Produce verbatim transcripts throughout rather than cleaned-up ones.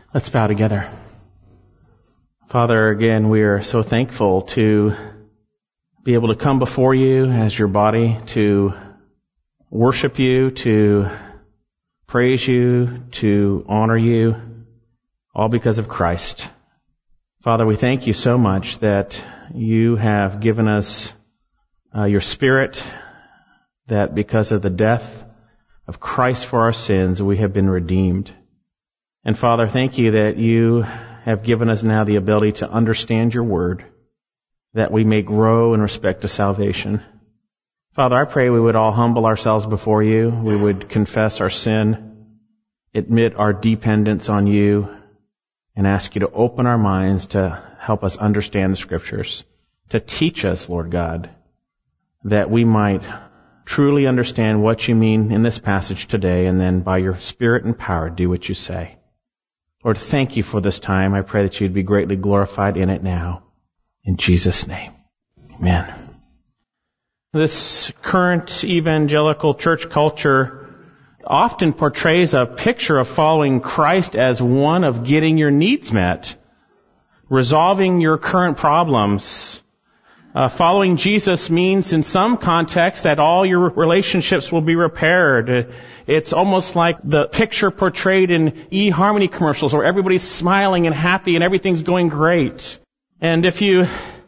Let's bow together. Father, again, we are so thankful to be able to come before you as your body, to worship you, to praise you, to honor you, all because of Christ. Father, we thank you so much that you have given us uh, your Spirit, that because of the death of Christ for our sins, we have been redeemed. And Father, thank you that you have given us now the ability to understand your word, that we may grow in respect to salvation. Father, I pray we would all humble ourselves before you. We would confess our sin, admit our dependence on you, and ask you to open our minds to help us understand the Scriptures, to teach us, Lord God, that we might truly understand what you mean in this passage today, and then by your Spirit and power do what you say. Lord, thank you for this time. I pray that you'd be greatly glorified in it now. In Jesus' name, amen. This current evangelical church culture often portrays a picture of following Christ as one of getting your needs met, resolving your current problems. Uh, following Jesus means in some contexts that all your relationships will be repaired. It's almost like the picture portrayed in eHarmony commercials where everybody's smiling and happy and everything's going great. And if you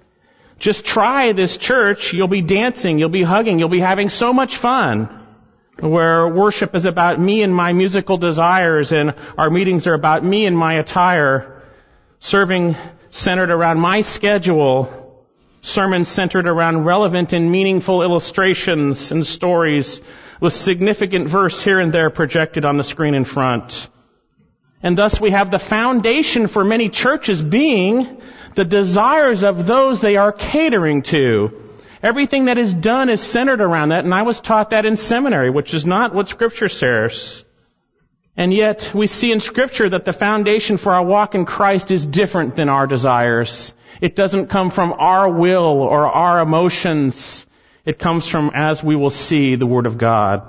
just try this church, you'll be dancing, you'll be hugging, you'll be having so much fun. Where worship is about me and my musical desires, and our meetings are about me and my attire, serving centered around my schedule, sermons centered around relevant and meaningful illustrations and stories with significant verse here and there projected on the screen in front. And thus we have the foundation for many churches being the desires of those they are catering to. Everything that is done is centered around that, and I was taught that in seminary, which is not what Scripture says. And yet we see in Scripture that the foundation for our walk in Christ is different than our desires. It doesn't come from our will or our emotions. It comes from, as we will see, the Word of God.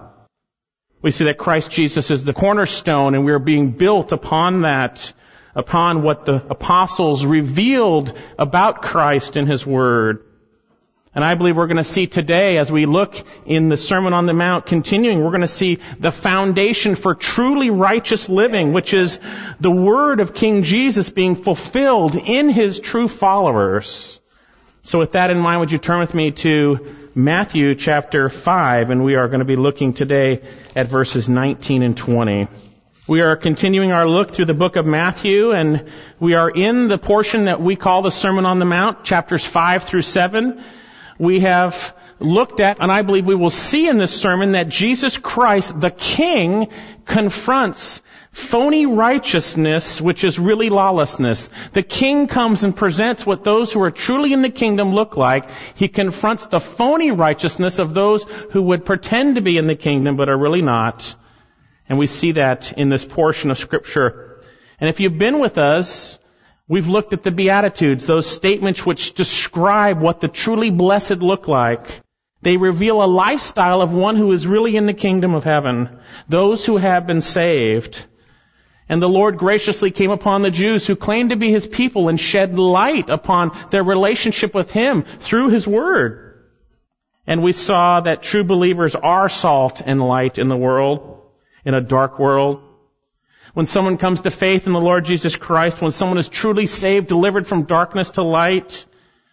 We see that Christ Jesus is the cornerstone, and we are being built upon that, upon what the apostles revealed about Christ in His Word. And I believe we're going to see today, as we look in the Sermon on the Mount continuing, we're going to see the foundation for truly righteous living, which is the word of King Jesus being fulfilled in His true followers. So with that in mind, would you turn with me to Matthew chapter five, and we are going to be looking today at verses nineteen and twenty. We are continuing our look through the book of Matthew, and we are in the portion that we call the Sermon on the Mount, chapters five through seven. We have looked at, and I believe we will see in this sermon, that Jesus Christ, the King, confronts phony righteousness, which is really lawlessness. The King comes and presents what those who are truly in the kingdom look like. He confronts the phony righteousness of those who would pretend to be in the kingdom but are really not. And we see that in this portion of Scripture. And if you've been with us, we've looked at the Beatitudes, those statements which describe what the truly blessed look like. They reveal a lifestyle of one who is really in the kingdom of heaven, those who have been saved. And the Lord graciously came upon the Jews who claimed to be His people and shed light upon their relationship with Him through His Word. And we saw that true believers are salt and light in the world, in a dark world. When someone comes to faith in the Lord Jesus Christ, when someone is truly saved, delivered from darkness to light,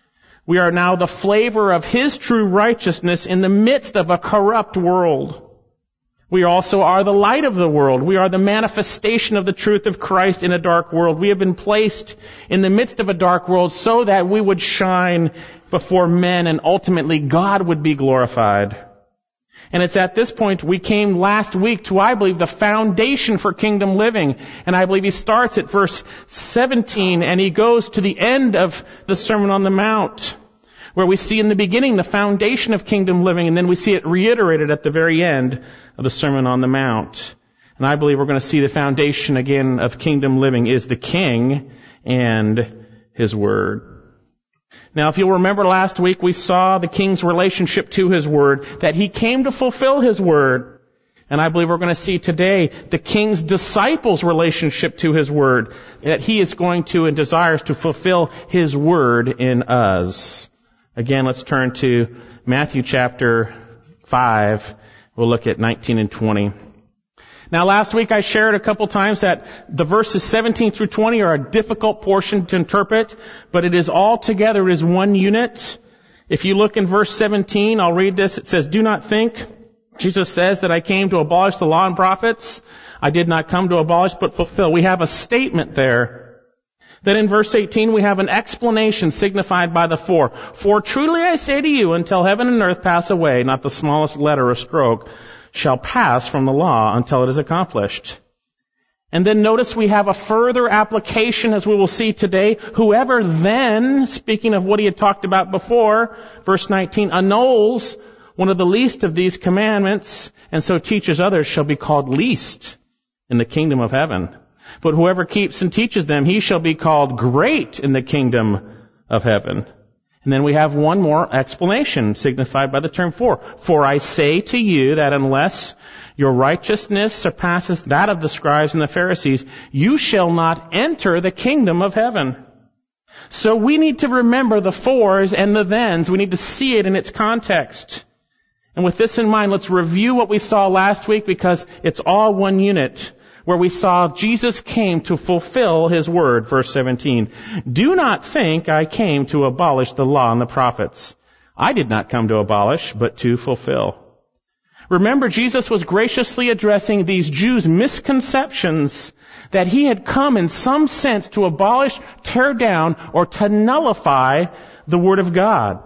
we are now the flavor of His true righteousness in the midst of a corrupt world. We also are the light of the world. We are the manifestation of the truth of Christ in a dark world. We have been placed in the midst of a dark world so that we would shine before men and ultimately God would be glorified. And it's at this point we came last week to, I believe, the foundation for kingdom living. And I believe he starts at verse seventeen and he goes to the end of the Sermon on the Mount, where we see in the beginning the foundation of kingdom living, and then we see it reiterated at the very end of the Sermon on the Mount. And I believe we're going to see the foundation again of kingdom living is the King and His Word. Now, if you'll remember last week, we saw the King's relationship to His Word, that He came to fulfill His Word. And I believe we're going to see today the King's disciples' relationship to His Word, that He is going to and desires to fulfill His Word in us. Again, let's turn to Matthew chapter five. We'll look at nineteen and twenty. Now, last week I shared a couple times that the verses seventeen through twenty are a difficult portion to interpret, but it is all together, it is one unit. If you look in verse seventeen, I'll read this. It says, "Do not think," Jesus says, "that I came to abolish the law and prophets. I did not come to abolish, but fulfill." We have a statement there. Then in verse eighteen, we have an explanation signified by the for. "For truly I say to you, until heaven and earth pass away, not the smallest letter or stroke shall pass from the law until it is accomplished." And then notice we have a further application, as we will see today. "Whoever then," speaking of what he had talked about before, verse nineteen, "annuls one of the least of these commandments, and so teaches others, shall be called least in the kingdom of heaven. But whoever keeps and teaches them, he shall be called great in the kingdom of heaven." And then we have one more explanation signified by the term for. "For I say to you that unless your righteousness surpasses that of the scribes and the Pharisees, you shall not enter the kingdom of heaven." So we need to remember the fors and the thens. We need to see it in its context. And with this in mind, let's review what we saw last week, because it's all one unit, where we saw Jesus came to fulfill His Word. Verse seventeen, "Do not think I came to abolish the law and the prophets. I did not come to abolish, but to fulfill." Remember, Jesus was graciously addressing these Jews' misconceptions that He had come in some sense to abolish, tear down, or to nullify the Word of God.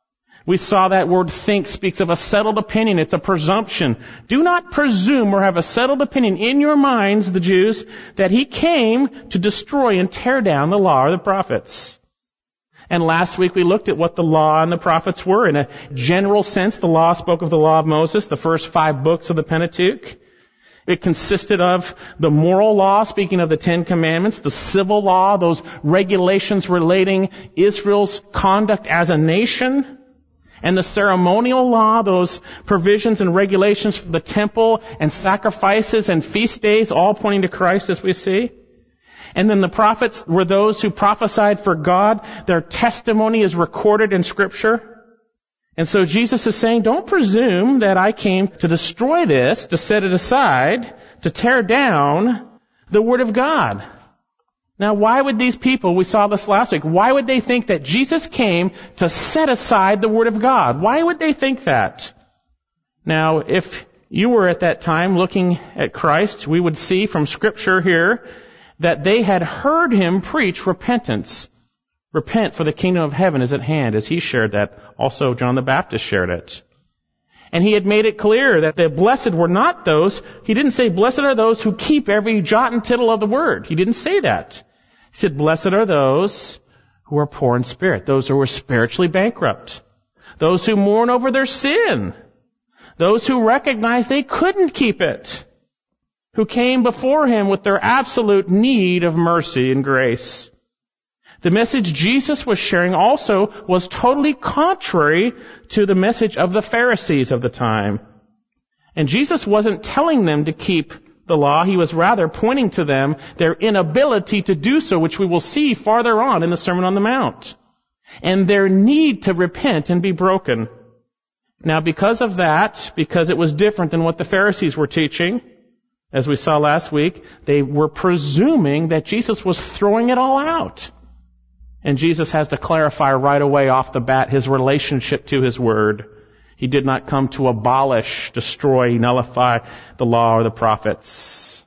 We saw that word think speaks of a settled opinion. It's a presumption. Do not presume or have a settled opinion in your minds, the Jews, that He came to destroy and tear down the law or the prophets. And last week we looked at what the law and the prophets were. In a general sense, the law spoke of the law of Moses, the first five books of the Pentateuch. It consisted of the moral law, speaking of the Ten Commandments, the civil law, those regulations relating Israel's conduct as a nation, and the ceremonial law, those provisions and regulations for the temple and sacrifices and feast days, all pointing to Christ, as we see. And then the prophets were those who prophesied for God. Their testimony is recorded in Scripture. And so Jesus is saying, don't presume that I came to destroy this, to set it aside, to tear down the Word of God. Now, why would these people, we saw this last week, why would they think that Jesus came to set aside the Word of God? Why would they think that? Now, if you were at that time looking at Christ, we would see from Scripture here that they had heard Him preach repentance. Repent, for the kingdom of heaven is at hand, as He shared that. Also, John the Baptist shared it. And He had made it clear that the blessed were not those, He didn't say, blessed are those who keep every jot and tittle of the Word. He didn't say that. He said, blessed are those who are poor in spirit, those who are spiritually bankrupt, those who mourn over their sin, those who recognize they couldn't keep it, who came before Him with their absolute need of mercy and grace. The message Jesus was sharing also was totally contrary to the message of the Pharisees of the time. And Jesus wasn't telling them to keep the law. He was rather pointing to them their inability to do so, which we will see farther on in the Sermon on the Mount, and their need to repent and be broken. Now, because of that, because it was different than what the Pharisees were teaching, as we saw last week, they were presuming that Jesus was throwing it all out. And Jesus has to clarify right away off the bat His relationship to His Word. He did not come to abolish, destroy, nullify the law or the prophets.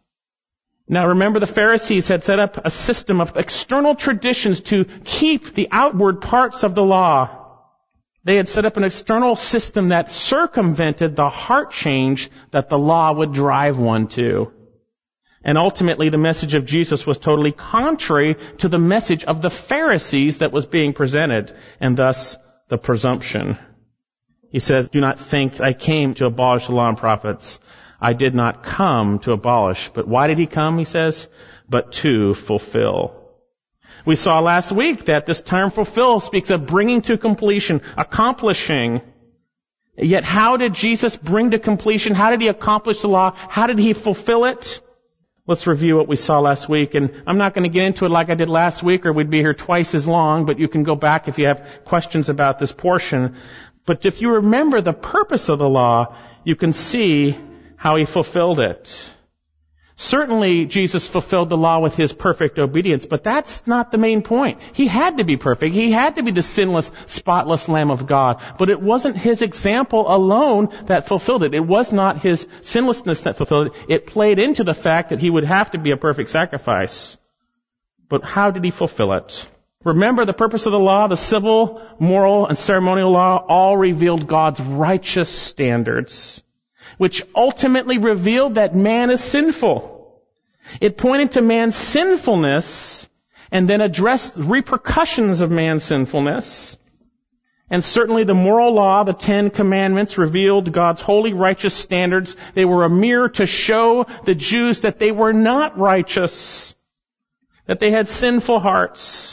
Now remember, the Pharisees had set up a system of external traditions to keep the outward parts of the law. They had set up an external system that circumvented the heart change that the law would drive one to. And ultimately, the message of Jesus was totally contrary to the message of the Pharisees that was being presented, and thus the presumption. He says, do not think I came to abolish the law and prophets. I did not come to abolish. But why did He come, He says? But to fulfill. We saw last week that this term fulfill speaks of bringing to completion, accomplishing. Yet how did Jesus bring to completion? How did he accomplish the law? How did he fulfill it? Let's review what we saw last week. And I'm not going to get into it like I did last week, or we'd be here twice as long, but you can go back if you have questions about this portion. But if you remember the purpose of the law, you can see how he fulfilled it. Certainly, Jesus fulfilled the law with his perfect obedience, but that's not the main point. He had to be perfect. He had to be the sinless, spotless Lamb of God. But it wasn't his example alone that fulfilled it. It was not his sinlessness that fulfilled it. It played into the fact that he would have to be a perfect sacrifice. But how did he fulfill it? Remember the purpose of the law, the civil, moral, and ceremonial law all revealed God's righteous standards, which ultimately revealed that man is sinful. It pointed to man's sinfulness and then addressed the repercussions of man's sinfulness. And certainly the moral law, the Ten Commandments, revealed God's holy, righteous standards. They were a mirror to show the Jews that they were not righteous, that they had sinful hearts.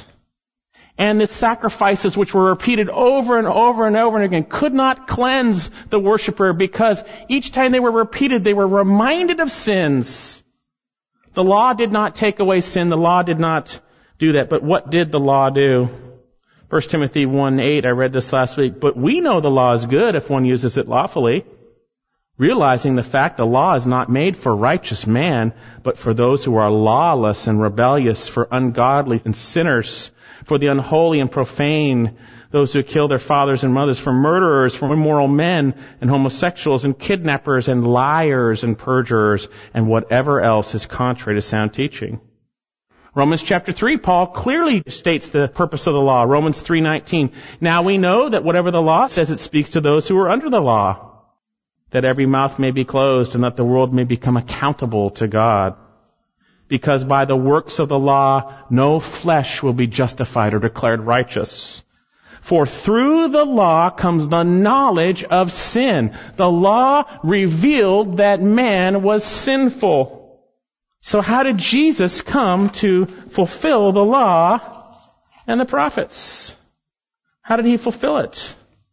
And the sacrifices, which were repeated over and over and over and again, could not cleanse the worshiper, because each time they were repeated, they were reminded of sins. The law did not take away sin. The law did not do that. But what did the law do? First Timothy one eight, I read this last week. But we know the law is good if one uses it lawfully, realizing the fact the law is not made for righteous man, but for those who are lawless and rebellious, for ungodly and sinners, for the unholy and profane, those who kill their fathers and mothers, for murderers, for immoral men and homosexuals and kidnappers and liars and perjurers and whatever else is contrary to sound teaching. Romans chapter three, Paul clearly states the purpose of the law. Romans three nineteen. Now we know that whatever the law says, it speaks to those who are under the law, that every mouth may be closed and that the world may become accountable to God. Because by the works of the law, no flesh will be justified or declared righteous. For through the law comes the knowledge of sin. The law revealed that man was sinful. So how did Jesus come to fulfill the law and the prophets? How did he fulfill it?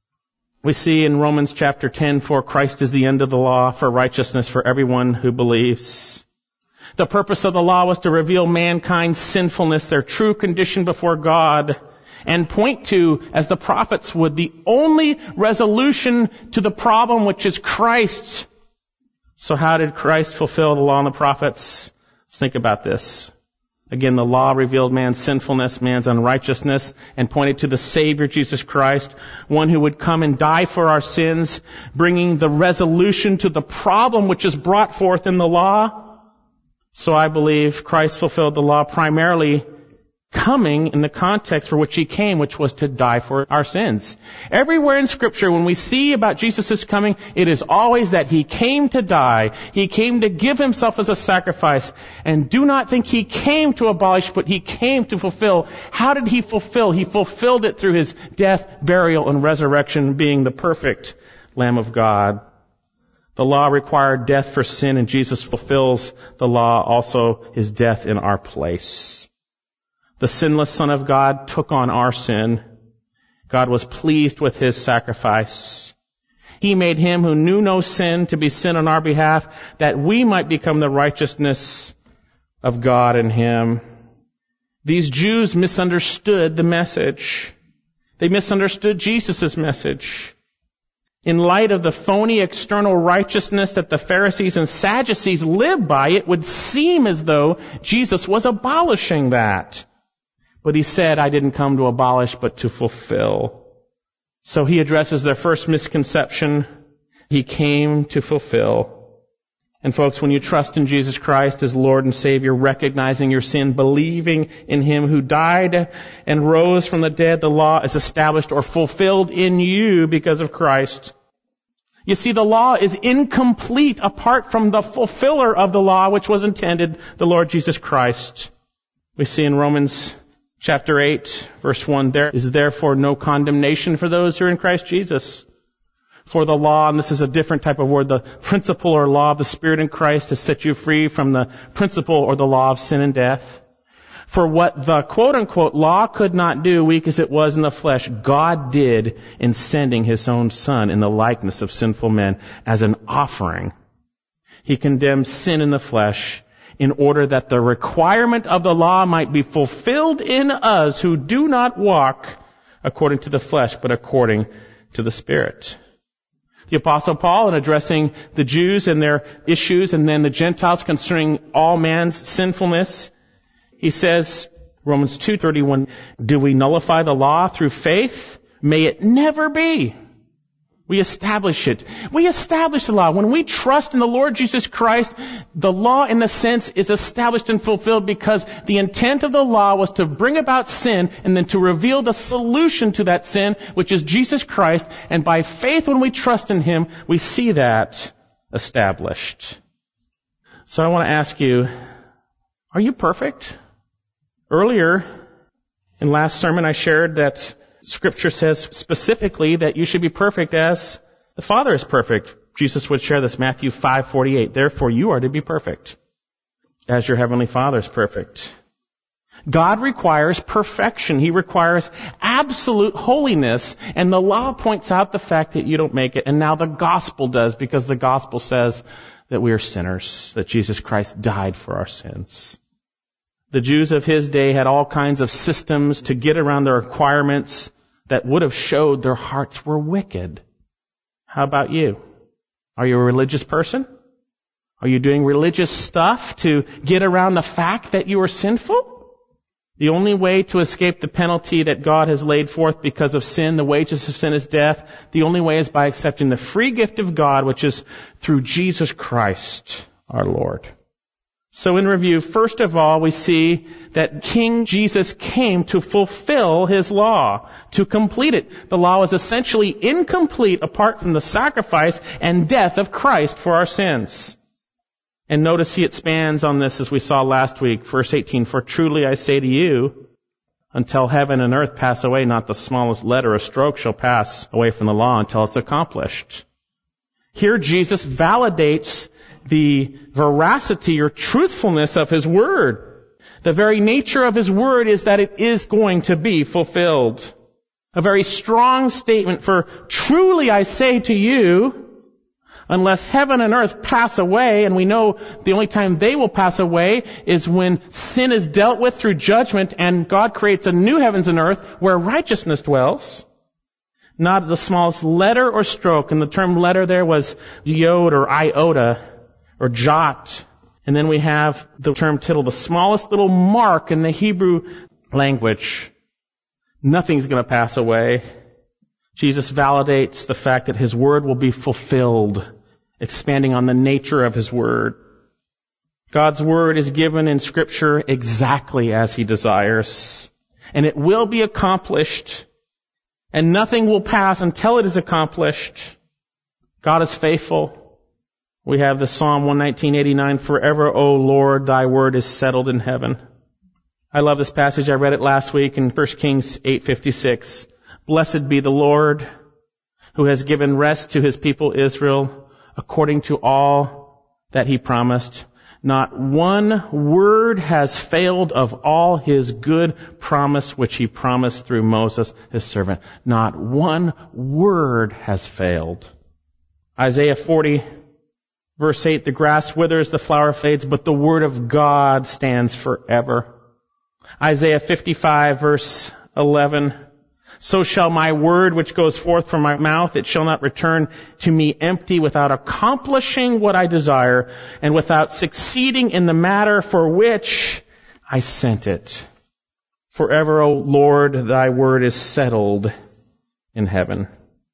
We see in Romans chapter ten, for Christ is the end of the law for righteousness for everyone who believes. The purpose of the law was to reveal mankind's sinfulness, their true condition before God, and point to, as the prophets would, the only resolution to the problem, which is Christ. So how did Christ fulfill the law and the prophets? Let's think about this. Again, the law revealed man's sinfulness, man's unrighteousness, and pointed to the Savior, Jesus Christ, one who would come and die for our sins, bringing the resolution to the problem which is brought forth in the law. So I believe Christ fulfilled the law primarily coming in the context for which he came, which was to die for our sins. Everywhere in Scripture, when we see about Jesus' coming, it is always that he came to die. He came to give himself as a sacrifice. And do not think he came to abolish, but he came to fulfill. How did he fulfill? He fulfilled it through his death, burial, and resurrection, being the perfect Lamb of God. The law required death for sin, and Jesus fulfills the law, also his death in our place. The sinless Son of God took on our sin. God was pleased with his sacrifice. He made him who knew no sin to be sin on our behalf, that we might become the righteousness of God in him. These Jews misunderstood the message. They misunderstood Jesus' message. In light of the phony external righteousness that the Pharisees and Sadducees lived by, it would seem as though Jesus was abolishing that. But he said, I didn't come to abolish, but to fulfill. So he addresses their first misconception. He came to fulfill. And folks, when you trust in Jesus Christ as Lord and Savior, recognizing your sin, believing in him who died and rose from the dead, the law is established or fulfilled in you because of Christ. You see, the law is incomplete apart from the fulfiller of the law, which was intended, the Lord Jesus Christ. We see in Romans chapter eight, verse one, there is therefore no condemnation for those who are in Christ Jesus. For the law, and this is a different type of word, the principle or law of the Spirit in Christ has set you free from the principle or the law of sin and death. For what the quote-unquote law could not do, weak as it was in the flesh, God did in sending his own Son in the likeness of sinful men as an offering. He condemned sin in the flesh in order that the requirement of the law might be fulfilled in us who do not walk according to the flesh, but according to the Spirit. The Apostle Paul, in addressing the Jews and their issues and then the Gentiles concerning all man's sinfulness, he says, Romans two thirty-one, do we nullify the law through faith? May it never be. We establish it. We establish the law. When we trust in the Lord Jesus Christ, the law in a sense is established and fulfilled because the intent of the law was to bring about sin and then to reveal the solution to that sin, which is Jesus Christ. And by faith, when we trust in him, we see that established. So I want to ask you, are you perfect? Earlier, in last sermon, I shared that Scripture says specifically that you should be perfect as the Father is perfect. Jesus would share this, Matthew five forty-eight. Therefore, you are to be perfect, as your heavenly Father is perfect. God requires perfection. He requires absolute holiness, and the law points out the fact that you don't make it, and now the gospel does, because the gospel says that we are sinners, that Jesus Christ died for our sins. The Jews of his day had all kinds of systems to get around their requirements that would have showed their hearts were wicked. How about you? Are you a religious person? Are you doing religious stuff to get around the fact that you are sinful? The only way to escape the penalty that God has laid forth because of sin, the wages of sin is death, the only way is by accepting the free gift of God, which is through Jesus Christ, our Lord. So in review, first of all, we see that King Jesus came to fulfill his law, to complete it. The law is essentially incomplete apart from the sacrifice and death of Christ for our sins. And notice he expands on this as we saw last week, verse eighteen, for truly I say to you, until heaven and earth pass away, not the smallest letter or stroke shall pass away from the law until it's accomplished. Here Jesus validates the veracity or truthfulness of his word. The very nature of his word is that it is going to be fulfilled. A very strong statement, for truly I say to you, unless heaven and earth pass away, and we know the only time they will pass away is when sin is dealt with through judgment and God creates a new heavens and earth where righteousness dwells. Not the smallest letter or stroke, and the term letter there was yod or iota, or jot. And then we have the term tittle, the smallest little mark in the Hebrew language. Nothing's going to pass away. Jesus validates the fact that his word will be fulfilled, expanding on the nature of his word. God's word is given in Scripture exactly as he desires, and it will be accomplished, and nothing will pass until it is accomplished. God is faithful. We have the Psalm one nineteen eighty-nine, forever, O Lord, thy word is settled in heaven. I love this passage. I read it last week in First Kings eight fifty-six. Blessed be the Lord, who has given rest to his people Israel, according to all that he promised. Not one word has failed of all his good promise which he promised through Moses, his servant. Not one word has failed. Isaiah forty, verse eight, the grass withers, the flower fades, but the word of God stands forever. Isaiah fifty-five, verse eleven, so shall my word which goes forth from my mouth, it shall not return to me empty, without accomplishing what I desire, and without succeeding in the matter for which I sent it. Forever, O Lord, thy word is settled in heaven.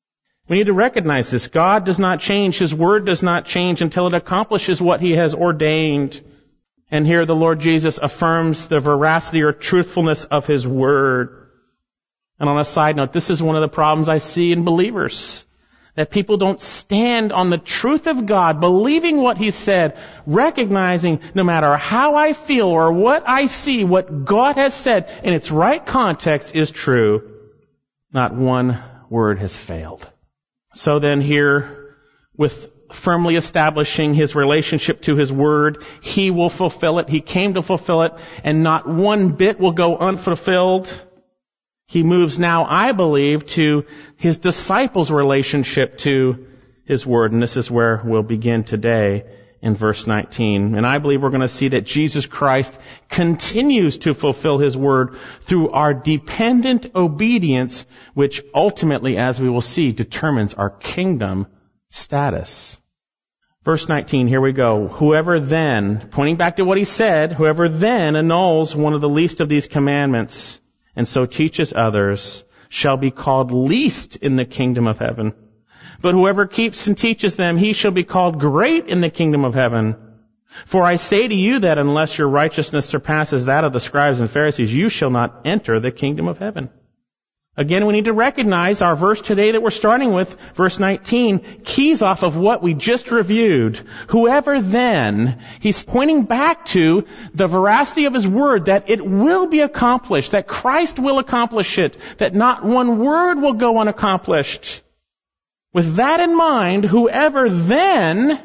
We need to recognize this. God does not change. His word does not change until it accomplishes what he has ordained. And here the Lord Jesus affirms the veracity or truthfulness of his word. And on a side note, this is one of the problems I see in believers. That people don't stand on the truth of God, believing what he said, recognizing no matter how I feel or what I see, what God has said in its right context is true. Not one word has failed. So then here, with firmly establishing his relationship to his word. He will fulfill it. He came to fulfill it, and not one bit will go unfulfilled. He moves now, I believe, to his disciples' relationship to his word. And this is where we'll begin today in verse nineteen. And I believe we're going to see that Jesus Christ continues to fulfill his word through our dependent obedience, which ultimately, as we will see, determines our kingdom status. Verse nineteen, here we go. Whoever then, pointing back to what he said, whoever then annuls one of the least of these commandments and so teaches others shall be called least in the kingdom of heaven. But whoever keeps and teaches them, he shall be called great in the kingdom of heaven. For I say to you that unless your righteousness surpasses that of the scribes and Pharisees, you shall not enter the kingdom of heaven. Again, we need to recognize our verse today that we're starting with, verse nineteen, keys off of what we just reviewed. Whoever then, he's pointing back to the veracity of his word, that it will be accomplished, that Christ will accomplish it, that not one word will go unaccomplished. With that in mind, whoever then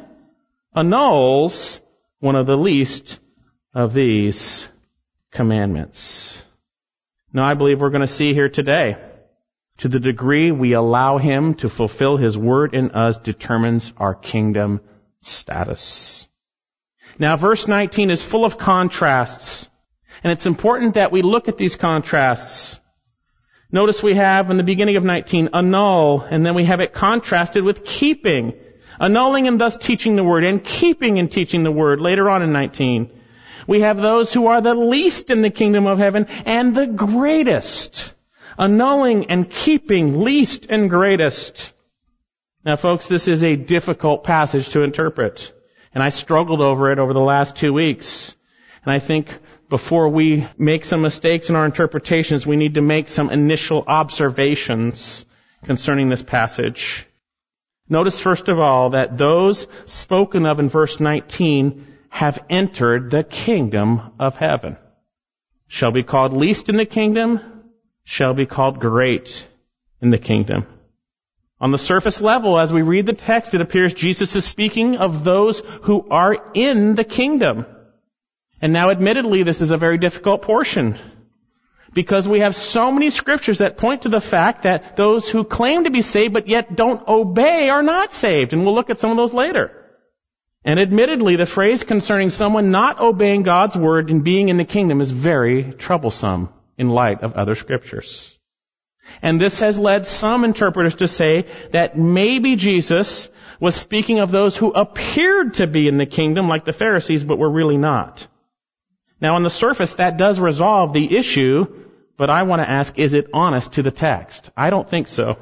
annuls one of the least of these commandments. Now, I believe we're going to see here today, to the degree we allow him to fulfill his word in us determines our kingdom status. Now, verse nineteen is full of contrasts, and it's important that we look at these contrasts. Notice we have in the beginning of nineteen, annul, and then we have it contrasted with keeping. Annulling and thus teaching the word, and keeping and teaching the word later on in nineteen. We have those who are the least in the kingdom of heaven and the greatest. Annulling and keeping, least and greatest. Now, folks, this is a difficult passage to interpret. And I struggled over it over the last two weeks. And I think before we make some mistakes in our interpretations, we need to make some initial observations concerning this passage. Notice, first of all, that those spoken of in verse nineteen have entered the kingdom of heaven. Shall be called least in the kingdom, shall be called great in the kingdom. On the surface level, as we read the text, it appears Jesus is speaking of those who are in the kingdom. And now, admittedly, this is a very difficult portion, because we have so many scriptures that point to the fact that those who claim to be saved but yet don't obey are not saved. And we'll look at some of those later. And admittedly, the phrase concerning someone not obeying God's word and being in the kingdom is very troublesome in light of other scriptures. And this has led some interpreters to say that maybe Jesus was speaking of those who appeared to be in the kingdom, like the Pharisees, but were really not. Now, on the surface, that does resolve the issue, but I want to ask, is it honest to the text? I don't think so.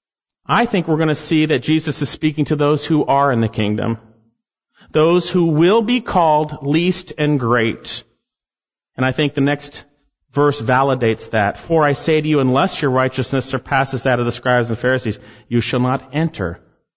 I think we're going to see that Jesus is speaking to those who are in the kingdom. Those who will be called least and great. And I think the next verse validates that. For I say to you, unless your righteousness surpasses that of the scribes and Pharisees, you shall not enter.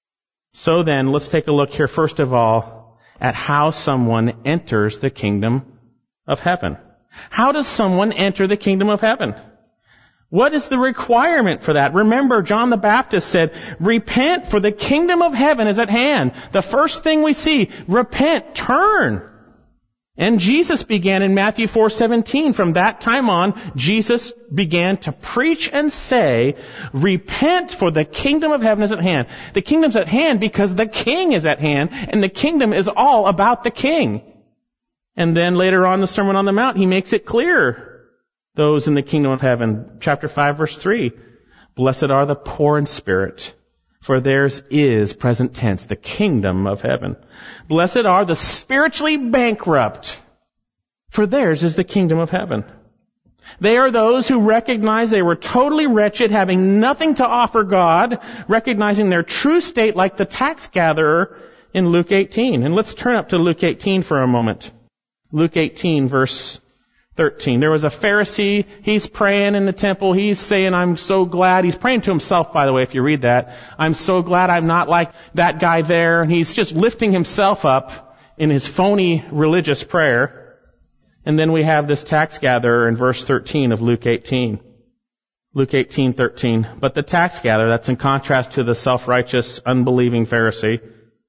So then, let's take a look here, first of all, at how someone enters the kingdom of heaven. How does someone enter the kingdom of heaven? What is the requirement for that? Remember, John the Baptist said, repent, for the kingdom of heaven is at hand. The first thing we see, repent, turn. And Jesus began in Matthew four seventeen. From that time on, Jesus began to preach and say, repent, for the kingdom of heaven is at hand. The kingdom's at hand because the king is at hand, and the kingdom is all about the king. And then later on in the Sermon on the Mount, he makes it clear. Those in the kingdom of heaven, chapter five, verse three. Blessed are the poor in spirit, for theirs is, present tense, the kingdom of heaven. Blessed are the spiritually bankrupt, for theirs is the kingdom of heaven. They are those who recognize they were totally wretched, having nothing to offer God, recognizing their true state like the tax gatherer in Luke eighteen. And let's turn up to Luke eighteen for a moment. Luke eighteen, verse thirteen. There was a Pharisee. He's praying in the temple. He's saying, I'm so glad. He's praying to himself, by the way, if you read that. I'm so glad I'm not like that guy there. And he's just lifting himself up in his phony religious prayer. And then we have this tax gatherer in verse thirteen of Luke eighteen. Luke eighteen thirteen. But the tax gatherer, that's in contrast to the self-righteous, unbelieving Pharisee.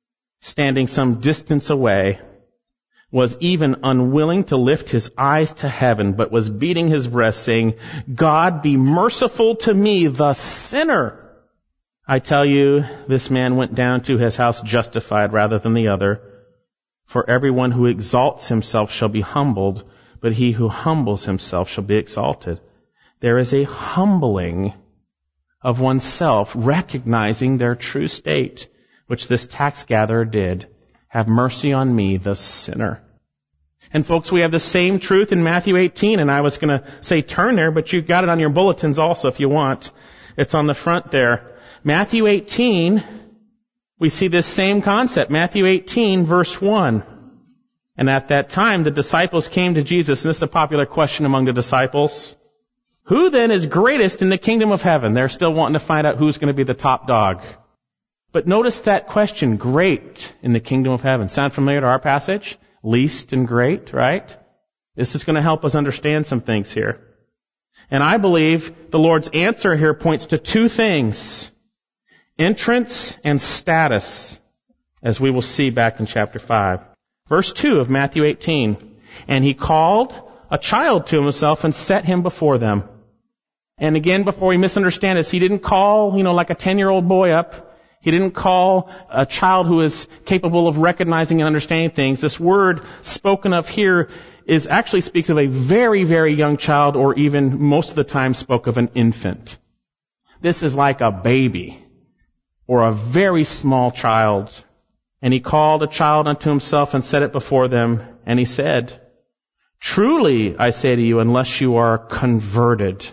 standing some distance away, was even unwilling to lift his eyes to heaven, but was beating his breast, saying, God, be merciful to me, the sinner. I tell you, this man went down to his house justified rather than the other. For everyone who exalts himself shall be humbled, but he who humbles himself shall be exalted. There is a humbling of oneself, recognizing their true state, which this tax gatherer did. Have mercy on me, the sinner. And folks, we have the same truth in Matthew eighteen, and I was going to say turn there, but you've got it on your bulletins also if you want. It's on the front there. Matthew eighteen, we see this same concept. Matthew eighteen, verse one. And at that time, the disciples came to Jesus, and this is a popular question among the disciples. Who then is greatest in the kingdom of heaven? They're still wanting to find out who's going to be the top dog. But notice that question, great in the kingdom of heaven. Sound familiar to our passage? Least and great, right? This is going to help us understand some things here. And I believe the Lord's answer here points to two things. Entrance and status, as we will see back in chapter five. Verse two of Matthew eighteen. And he called a child to himself and set him before them. And again, before we misunderstand this, he didn't call, you know, like a ten-year-old boy up. He didn't call a child who is capable of recognizing and understanding things. This word spoken of here is actually speaks of a very, very young child, or even most of the time spoke of an infant. This is like a baby or a very small child. And he called a child unto himself and set it before them. And he said, truly, I say to you, unless you are converted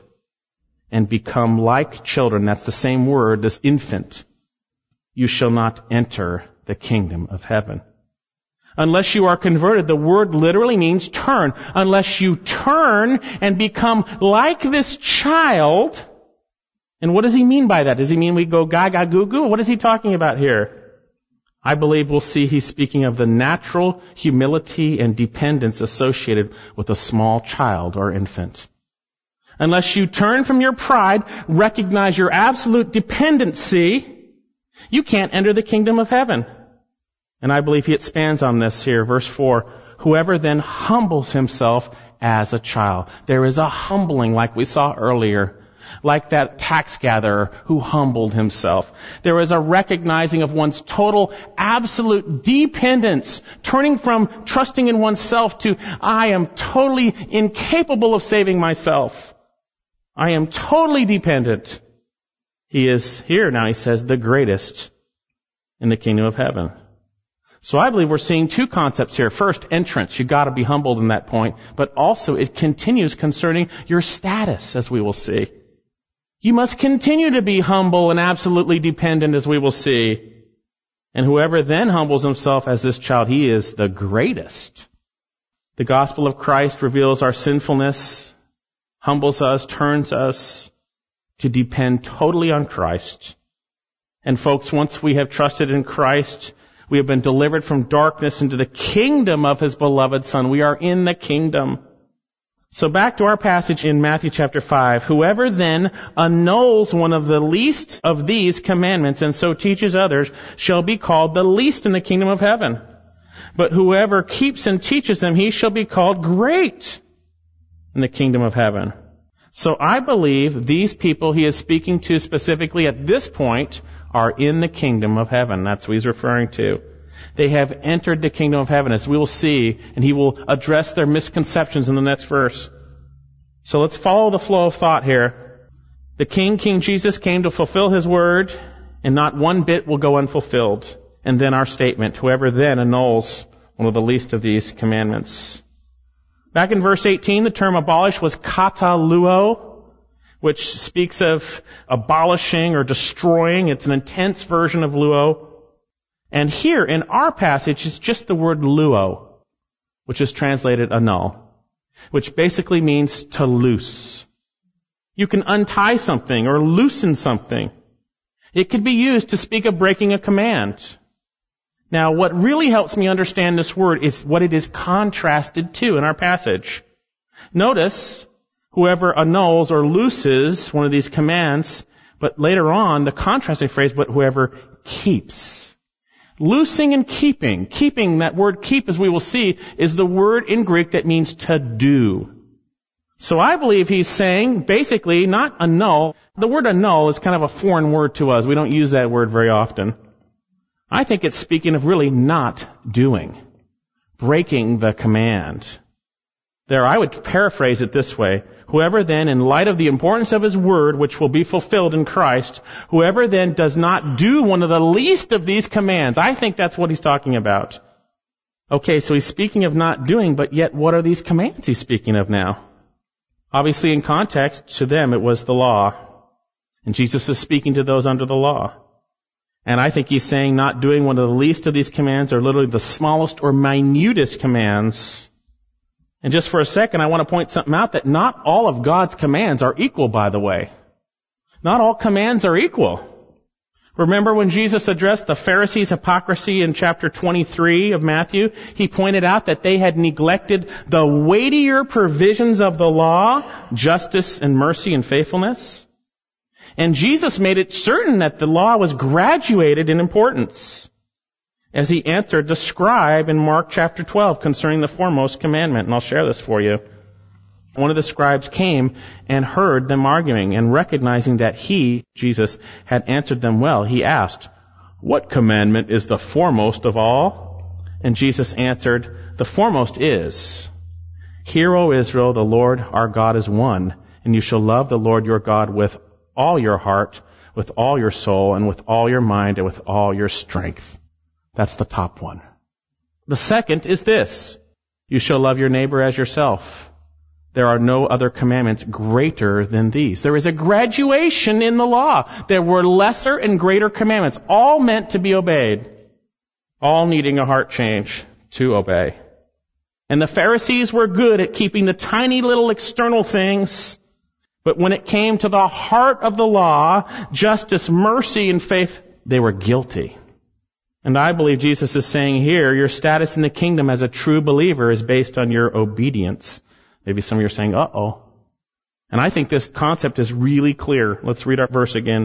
and become like children, that's the same word, this infant, you shall not enter the kingdom of heaven. Unless you are converted, the word literally means turn. Unless you turn and become like this child. And what does he mean by that? Does he mean we go gaga goo goo? What is he talking about here? I believe we'll see he's speaking of the natural humility and dependence associated with a small child or infant. Unless you turn from your pride, recognize your absolute dependency, you can't enter the kingdom of heaven. And I believe he expands on this here. Verse four, whoever then humbles himself as a child. There is a humbling like we saw earlier. Like that tax gatherer who humbled himself. There is a recognizing of one's total, absolute dependence, turning from trusting in oneself to, I am totally incapable of saving myself. I am totally dependent. He is here now, he says, the greatest in the kingdom of heaven. So I believe we're seeing two concepts here. First, entrance. You've got to be humbled in that point. But also it continues concerning your status, as we will see. You must continue to be humble and absolutely dependent, as we will see. And whoever then humbles himself as this child, he is the greatest. The gospel of Christ reveals our sinfulness, humbles us, turns us to depend totally on Christ. And folks, once we have trusted in Christ, we have been delivered from darkness into the kingdom of His beloved Son. We are in the kingdom. So back to our passage in Matthew chapter five. Whoever then annuls one of the least of these commandments and so teaches others shall be called the least in the kingdom of heaven. But whoever keeps and teaches them, he shall be called great in the kingdom of heaven. So I believe these people he is speaking to specifically at this point are in the kingdom of heaven. That's what he's referring to. They have entered the kingdom of heaven, as we will see, and he will address their misconceptions in the next verse. So let's follow the flow of thought here. The King, King Jesus, came to fulfill His word, and not one bit will go unfulfilled. And then our statement, whoever then annuls one of the least of these commandments. Back in verse eighteen, the term abolish was kataluo, which speaks of abolishing or destroying. It's an intense version of luo. And here in our passage, it's just the word luo, which is translated annul, which basically means to loose. You can untie something or loosen something. It could be used to speak of breaking a command. Now, what really helps me understand this word is what it is contrasted to in our passage. Notice, whoever annuls or looses one of these commands, but later on, the contrasting phrase, but whoever keeps. Loosing and keeping. Keeping, that word keep, as we will see, is the word in Greek that means to do. So I believe he's saying, basically, not annul. The word annul is kind of a foreign word to us. We don't use that word very often. I think it's speaking of really not doing. Breaking the command. There, I would paraphrase it this way. Whoever then, in light of the importance of his word, which will be fulfilled in Christ, whoever then does not do one of the least of these commands, I think that's what he's talking about. Okay, so he's speaking of not doing, but yet what are these commands he's speaking of now? Obviously, in context, to them it was the law. And Jesus is speaking to those under the law. And I think he's saying not doing one of the least of these commands, or literally the smallest or minutest commands. And just for a second, I want to point something out, that not all of God's commands are equal, by the way. Not all commands are equal. Remember when Jesus addressed the Pharisees' hypocrisy in chapter twenty-three of Matthew? He pointed out that they had neglected the weightier provisions of the law, justice and mercy and faithfulness. And Jesus made it certain that the law was graduated in importance, as he answered the scribe in Mark chapter twelve concerning the foremost commandment. And I'll share this for you. One of the scribes came and heard them arguing, and recognizing that he, Jesus, had answered them well, he asked, "What commandment is the foremost of all?" And Jesus answered, "The foremost is, Hear, O Israel, the Lord our God is one, and you shall love the Lord your God with all your heart, with all your soul, and with all your mind, and with all your strength." That's the top one. The second is this: you shall love your neighbor as yourself. There are no other commandments greater than these. There is a graduation in the law. There were lesser and greater commandments, all meant to be obeyed, all needing a heart change to obey. And the Pharisees were good at keeping the tiny little external things, but when it came to the heart of the law, justice, mercy, and faith, they were guilty. And I believe Jesus is saying here, your status in the kingdom as a true believer is based on your obedience. Maybe some of you are saying, uh-oh. And I think this concept is really clear. Let's read our verse again.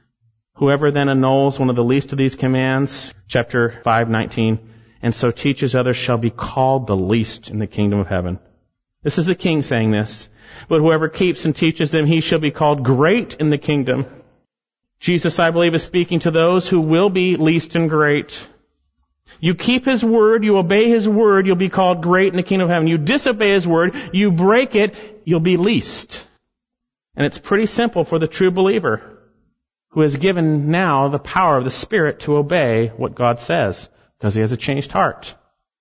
Whoever then annuls one of the least of these commands, chapter five nineteen, and so teaches others shall be called the least in the kingdom of heaven. This is the king saying this. But whoever keeps and teaches them, he shall be called great in the kingdom. Jesus, I believe, is speaking to those who will be least and great. You keep his word, you obey his word, you'll be called great in the kingdom of heaven. You disobey his word, you break it, you'll be least. And it's pretty simple for the true believer, who is given now the power of the Spirit to obey what God says, because he has a changed heart.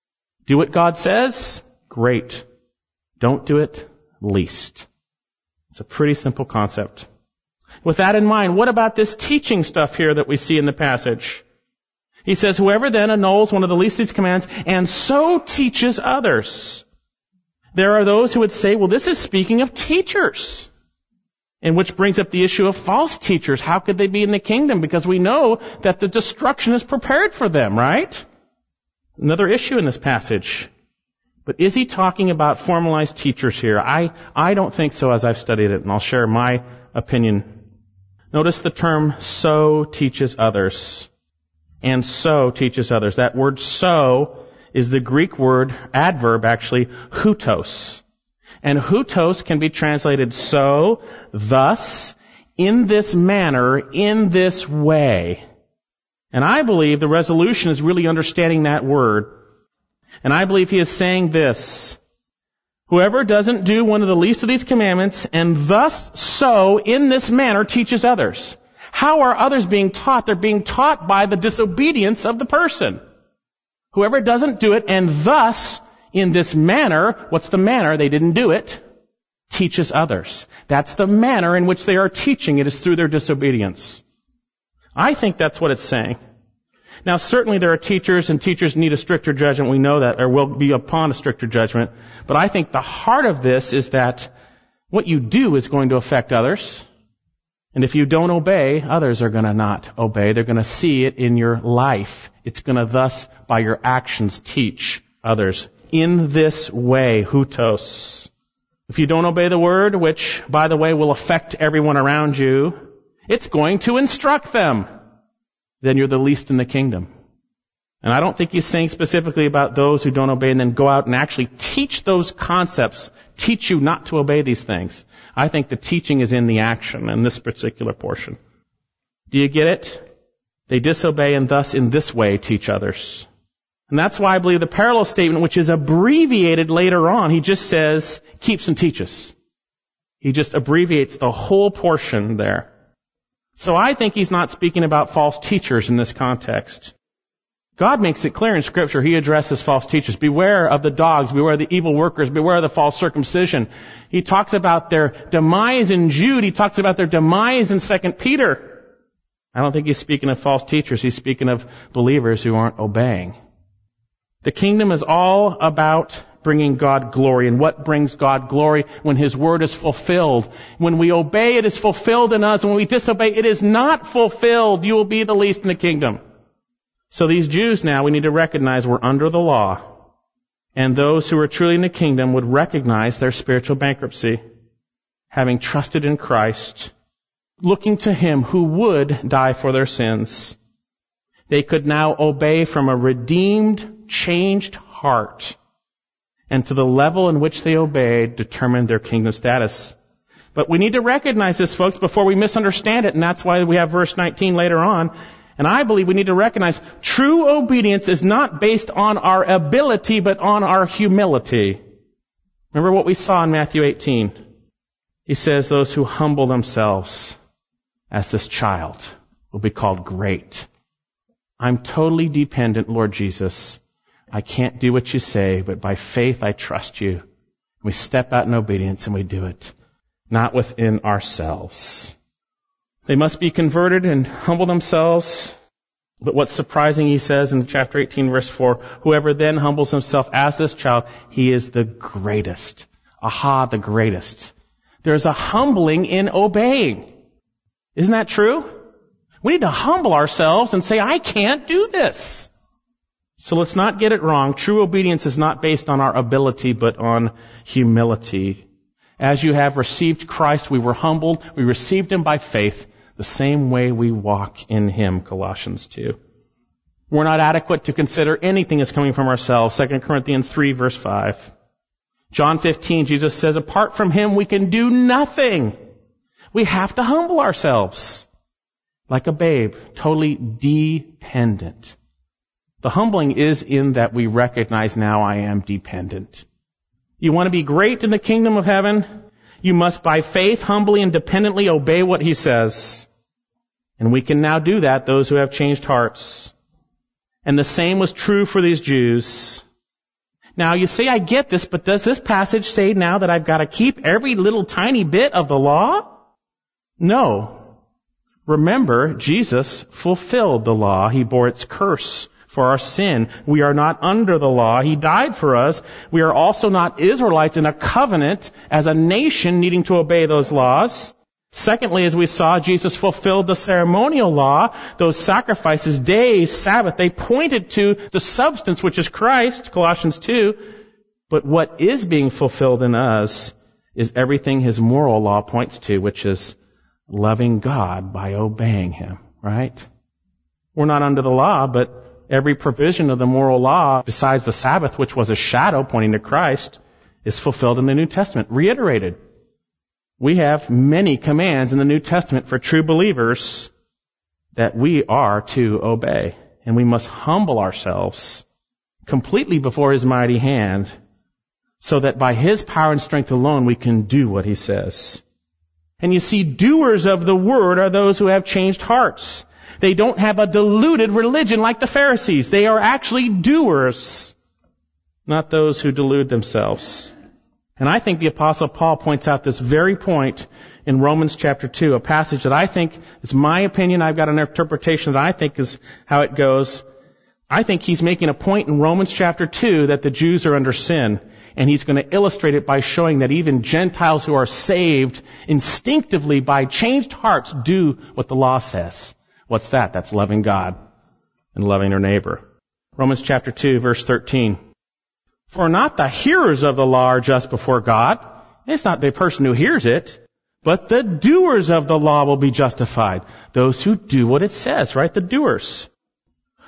Do what God says? Great. Don't do it? Least. It's a pretty simple concept. With that in mind, what about this teaching stuff here that we see in the passage? He says, whoever then annuls one of the least of these commands and so teaches others. There are those who would say, well, this is speaking of teachers. And which brings up the issue of false teachers. How could they be in the kingdom? Because we know that the destruction is prepared for them, right? Another issue in this passage. But is he talking about formalized teachers here? I, I don't think so as I've studied it, and I'll share my opinion. Notice the term so teaches others. And so teaches others. That word so is the Greek word, adverb actually, hutos. And hutos can be translated so, thus, in this manner, in this way. And I believe the resolution is really understanding that word. And I believe he is saying this: whoever doesn't do one of the least of these commandments and thus so in this manner teaches others. How are others being taught? They're being taught by the disobedience of the person. Whoever doesn't do it and thus in this manner, what's the manner? They didn't do it. Teaches others. That's the manner in which they are teaching. It is through their disobedience. I think that's what it's saying. Now, certainly there are teachers, and teachers need a stricter judgment. We know that, or will be upon a stricter judgment. But I think the heart of this is that what you do is going to affect others. And if you don't obey, others are going to not obey. They're going to see it in your life. It's going to thus, by your actions, teach others. In this way, hutos. If you don't obey the word, which, by the way, will affect everyone around you, it's going to instruct them. Then you're the least in the kingdom. And I don't think he's saying specifically about those who don't obey and then go out and actually teach those concepts, teach you not to obey these things. I think the teaching is in the action in this particular portion. Do you get it? They disobey and thus in this way teach others. And that's why I believe the parallel statement, which is abbreviated later on, he just says, keeps and teaches. He just abbreviates the whole portion there. So I think he's not speaking about false teachers in this context. God makes it clear in Scripture. He addresses false teachers. Beware of the dogs. Beware of the evil workers. Beware of the false circumcision. He talks about their demise in Jude. He talks about their demise in Second Peter. I don't think he's speaking of false teachers. He's speaking of believers who aren't obeying. The kingdom is all about bringing God glory. And what brings God glory? When His word is fulfilled. When we obey, it is fulfilled in us. When we disobey, it is not fulfilled. You will be the least in the kingdom. So these Jews now, we need to recognize we're under the law. And those who are truly in the kingdom would recognize their spiritual bankruptcy, having trusted in Christ, looking to Him who would die for their sins. They could now obey from a redeemed, changed heart. And to the level in which they obeyed determined their kingdom status. But we need to recognize this, folks, before we misunderstand it. And that's why we have verse nineteen later on. And I believe we need to recognize true obedience is not based on our ability, but on our humility. Remember what we saw in Matthew eighteen. He says those who humble themselves as this child will be called great. I'm totally dependent, Lord Jesus. I can't do what you say, but by faith I trust you. We step out in obedience and we do it, not within ourselves. They must be converted and humble themselves. But what's surprising, he says in chapter eighteen, verse four, whoever then humbles himself as this child, he is the greatest. Aha, the greatest. There's a humbling in obeying. Isn't that true? We need to humble ourselves and say, I can't do this. So let's not get it wrong. True obedience is not based on our ability, but on humility. As you have received Christ, we were humbled. We received Him by faith. The same way we walk in Him, Colossians two. We're not adequate to consider anything as coming from ourselves, Second Corinthians three, verse five. John fifteen, Jesus says, apart from Him, we can do nothing. We have to humble ourselves. Like a babe, totally dependent. The humbling is in that we recognize now I am dependent. You want to be great in the kingdom of heaven? You must by faith humbly and dependently obey what He says. And we can now do that, those who have changed hearts. And the same was true for these Jews. Now you say, I get this, but does this passage say now that I've got to keep every little tiny bit of the law? No. Remember, Jesus fulfilled the law. He bore its curse for our sin. We are not under the law. He died for us. We are also not Israelites in a covenant as a nation needing to obey those laws. Secondly, as we saw, Jesus fulfilled the ceremonial law. Those sacrifices, days, Sabbath, they pointed to the substance which is Christ, Colossians two. But what is being fulfilled in us is everything His moral law points to, which is loving God by obeying Him, right? We're not under the law, but every provision of the moral law, besides the Sabbath, which was a shadow pointing to Christ, is fulfilled in the New Testament, reiterated. We have many commands in the New Testament for true believers that we are to obey. And we must humble ourselves completely before His mighty hand so that by His power and strength alone we can do what He says. And you see, doers of the word are those who have changed hearts. They don't have a diluted religion like the Pharisees. They are actually doers, not those who delude themselves. And I think the Apostle Paul points out this very point in Romans chapter two, a passage that I think, it's my opinion, I've got an interpretation that I think is how it goes. I think he's making a point in Romans chapter two that the Jews are under sin. And he's going to illustrate it by showing that even Gentiles who are saved instinctively by changed hearts do what the law says. What's that? That's loving God and loving their neighbor. Romans chapter two, verse thirteen. For not the hearers of the law are just before God. It's not the person who hears it, but the doers of the law will be justified. Those who do what it says, right? The doers.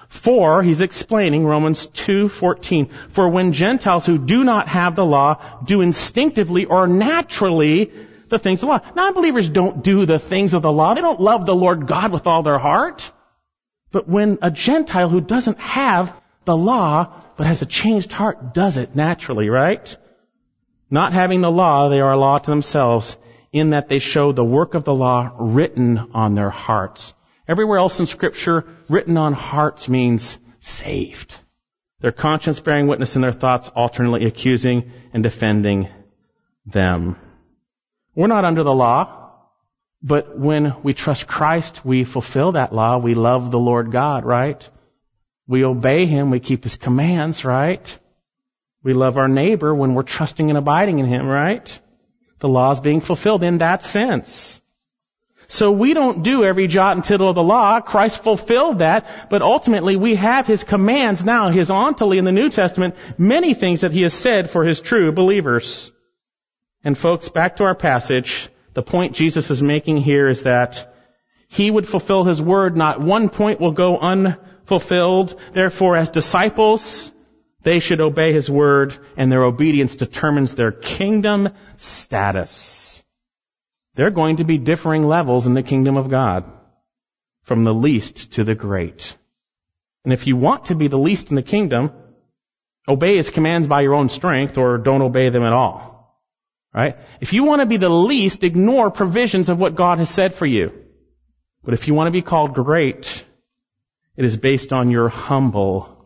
For, he's explaining Romans two fourteen, for when Gentiles who do not have the law do instinctively or naturally the things of the law. Non-believers don't do the things of the law. They don't love the Lord God with all their heart. But when a Gentile who doesn't have the law but has a changed heart does it naturally, right? Not having the law, they are a law to themselves in that they show the work of the law written on their hearts. Everywhere else in Scripture, written on hearts means saved. Their conscience bearing witness in their thoughts, alternately accusing and defending them. We're not under the law, but when we trust Christ, we fulfill that law. We love the Lord God, right? We obey Him. We keep His commands, right? We love our neighbor when we're trusting and abiding in Him, right? The law is being fulfilled in that sense. So we don't do every jot and tittle of the law. Christ fulfilled that, but ultimately we have His commands now, His ontology in the New Testament, many things that He has said for His true believers. And folks, back to our passage, the point Jesus is making here is that He would fulfill His word. Not one point will go unfulfilled. Therefore, as disciples, they should obey His word, and their obedience determines their kingdom status. There are going to be differing levels in the kingdom of God, from the least to the great. And if you want to be the least in the kingdom, obey His commands by your own strength, or don't obey them at all. Right? If you want to be the least, ignore provisions of what God has said for you. But if you want to be called great, it is based on your humble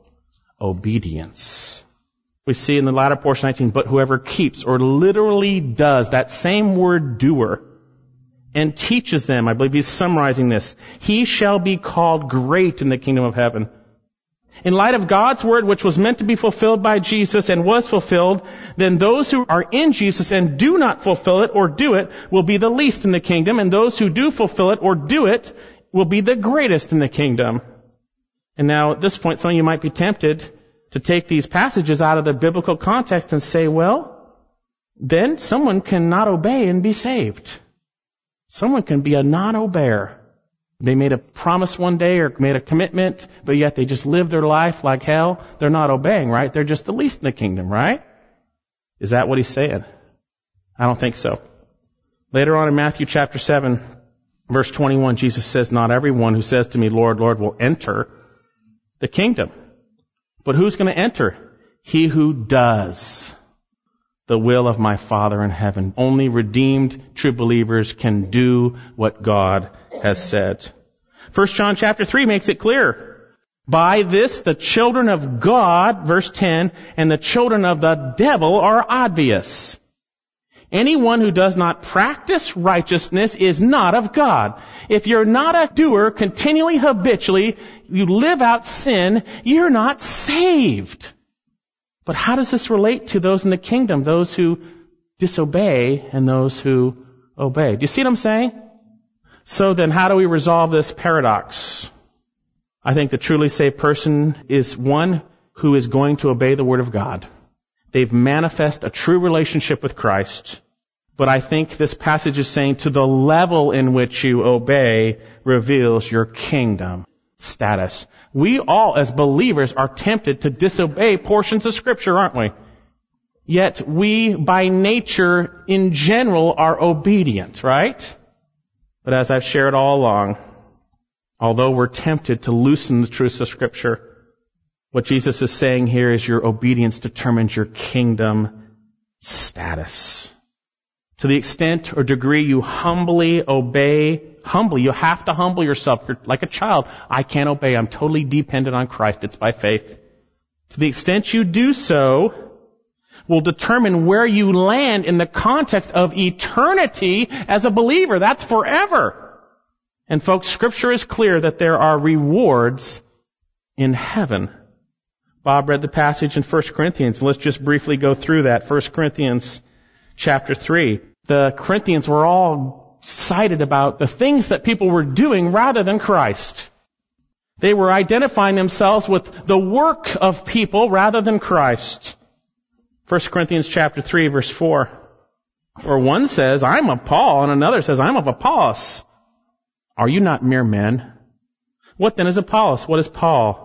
obedience. We see in the latter portion nineteen, but whoever keeps or literally does, that same word doer, and teaches them, I believe he's summarizing this, he shall be called great in the kingdom of heaven. In light of God's word, which was meant to be fulfilled by Jesus and was fulfilled, then those who are in Jesus and do not fulfill it or do it will be the least in the kingdom, and those who do fulfill it or do it will be the greatest in the kingdom. And now at this point, some of you might be tempted to take these passages out of their biblical context and say, well, then someone can not obey and be saved. Someone can be a non-obeyer. They made a promise one day or made a commitment, but yet they just live their life like hell. They're not obeying, right? They're just the least in the kingdom, right? Is that what he's saying? I don't think so. Later on in Matthew chapter seven, verse twenty-one, Jesus says, not everyone who says to me, Lord, Lord, will enter the kingdom. But who's going to enter? He who does the will of my Father in heaven. Only redeemed true believers can do what God has said. First John chapter three makes it clear. By this the children of God, verse ten, and the children of the devil are obvious. Anyone who does not practice righteousness is not of God. If you're not a doer, continually, habitually, you live out sin, you're not saved. But how does this relate to those in the kingdom, those who disobey and those who obey? Do you see what I'm saying? So then how do we resolve this paradox? I think the truly saved person is one who is going to obey the Word of God. They've manifest a true relationship with Christ. But I think this passage is saying to the level in which you obey reveals your kingdom status. We all as believers are tempted to disobey portions of Scripture, aren't we? Yet we by nature in general are obedient, right? But as I've shared all along, although we're tempted to loosen the truths of Scripture, what Jesus is saying here is your obedience determines your kingdom status. To the extent or degree you humbly obey, humbly, you have to humble yourself. You're like a child. I can't obey. I'm totally dependent on Christ. It's by faith. To the extent you do so, will determine where you land in the context of eternity as a believer. That's forever. And folks, Scripture is clear that there are rewards in heaven. Bob read the passage in First Corinthians. Let's just briefly go through that. First Corinthians chapter three. The Corinthians were all cited about the things that people were doing rather than Christ. They were identifying themselves with the work of people rather than Christ. First Corinthians chapter three, verse four. For one says, I'm of Paul, and another says, I'm of Apollos. Are you not mere men? What then is Apollos? What is Paul?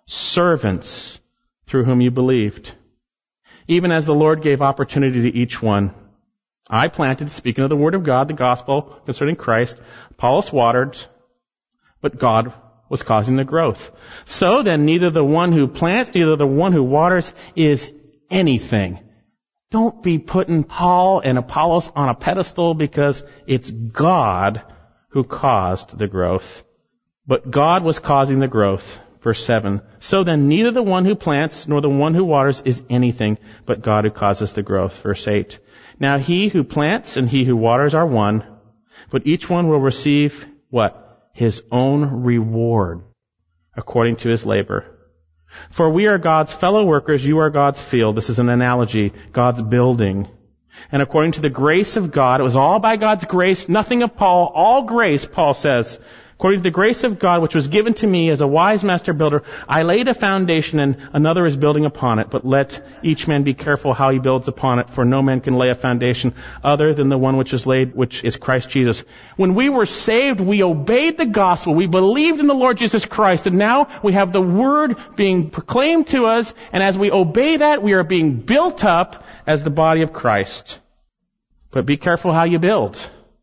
servants through whom you believed. Even as the Lord gave opportunity to each one. I planted, speaking of the word of God, the gospel concerning Christ. Apollos watered, but God was causing the growth. So then, neither the one who plants, neither the one who waters is anything. Don't be putting Paul and Apollos on a pedestal because it's God who caused the growth. But God was causing the growth. Verse seven. So then, neither the one who plants nor the one who waters is anything, but God who causes the growth. Verse eight. Now he who plants and he who waters are one, but each one will receive what? His own reward according to his labor. For we are God's fellow workers, you are God's field. This is an analogy, God's building. And according to the grace of God, it was all by God's grace, nothing of Paul, all grace, Paul says. According to the grace of God, which was given to me as a wise master builder, I laid a foundation and another is building upon it. But let each man be careful how he builds upon it, for no man can lay a foundation other than the one which is laid, which is Christ Jesus. When we were saved, we obeyed the gospel. We believed in the Lord Jesus Christ. And now we have the word being proclaimed to us. And as we obey that, we are being built up as the body of Christ. But be careful how you build.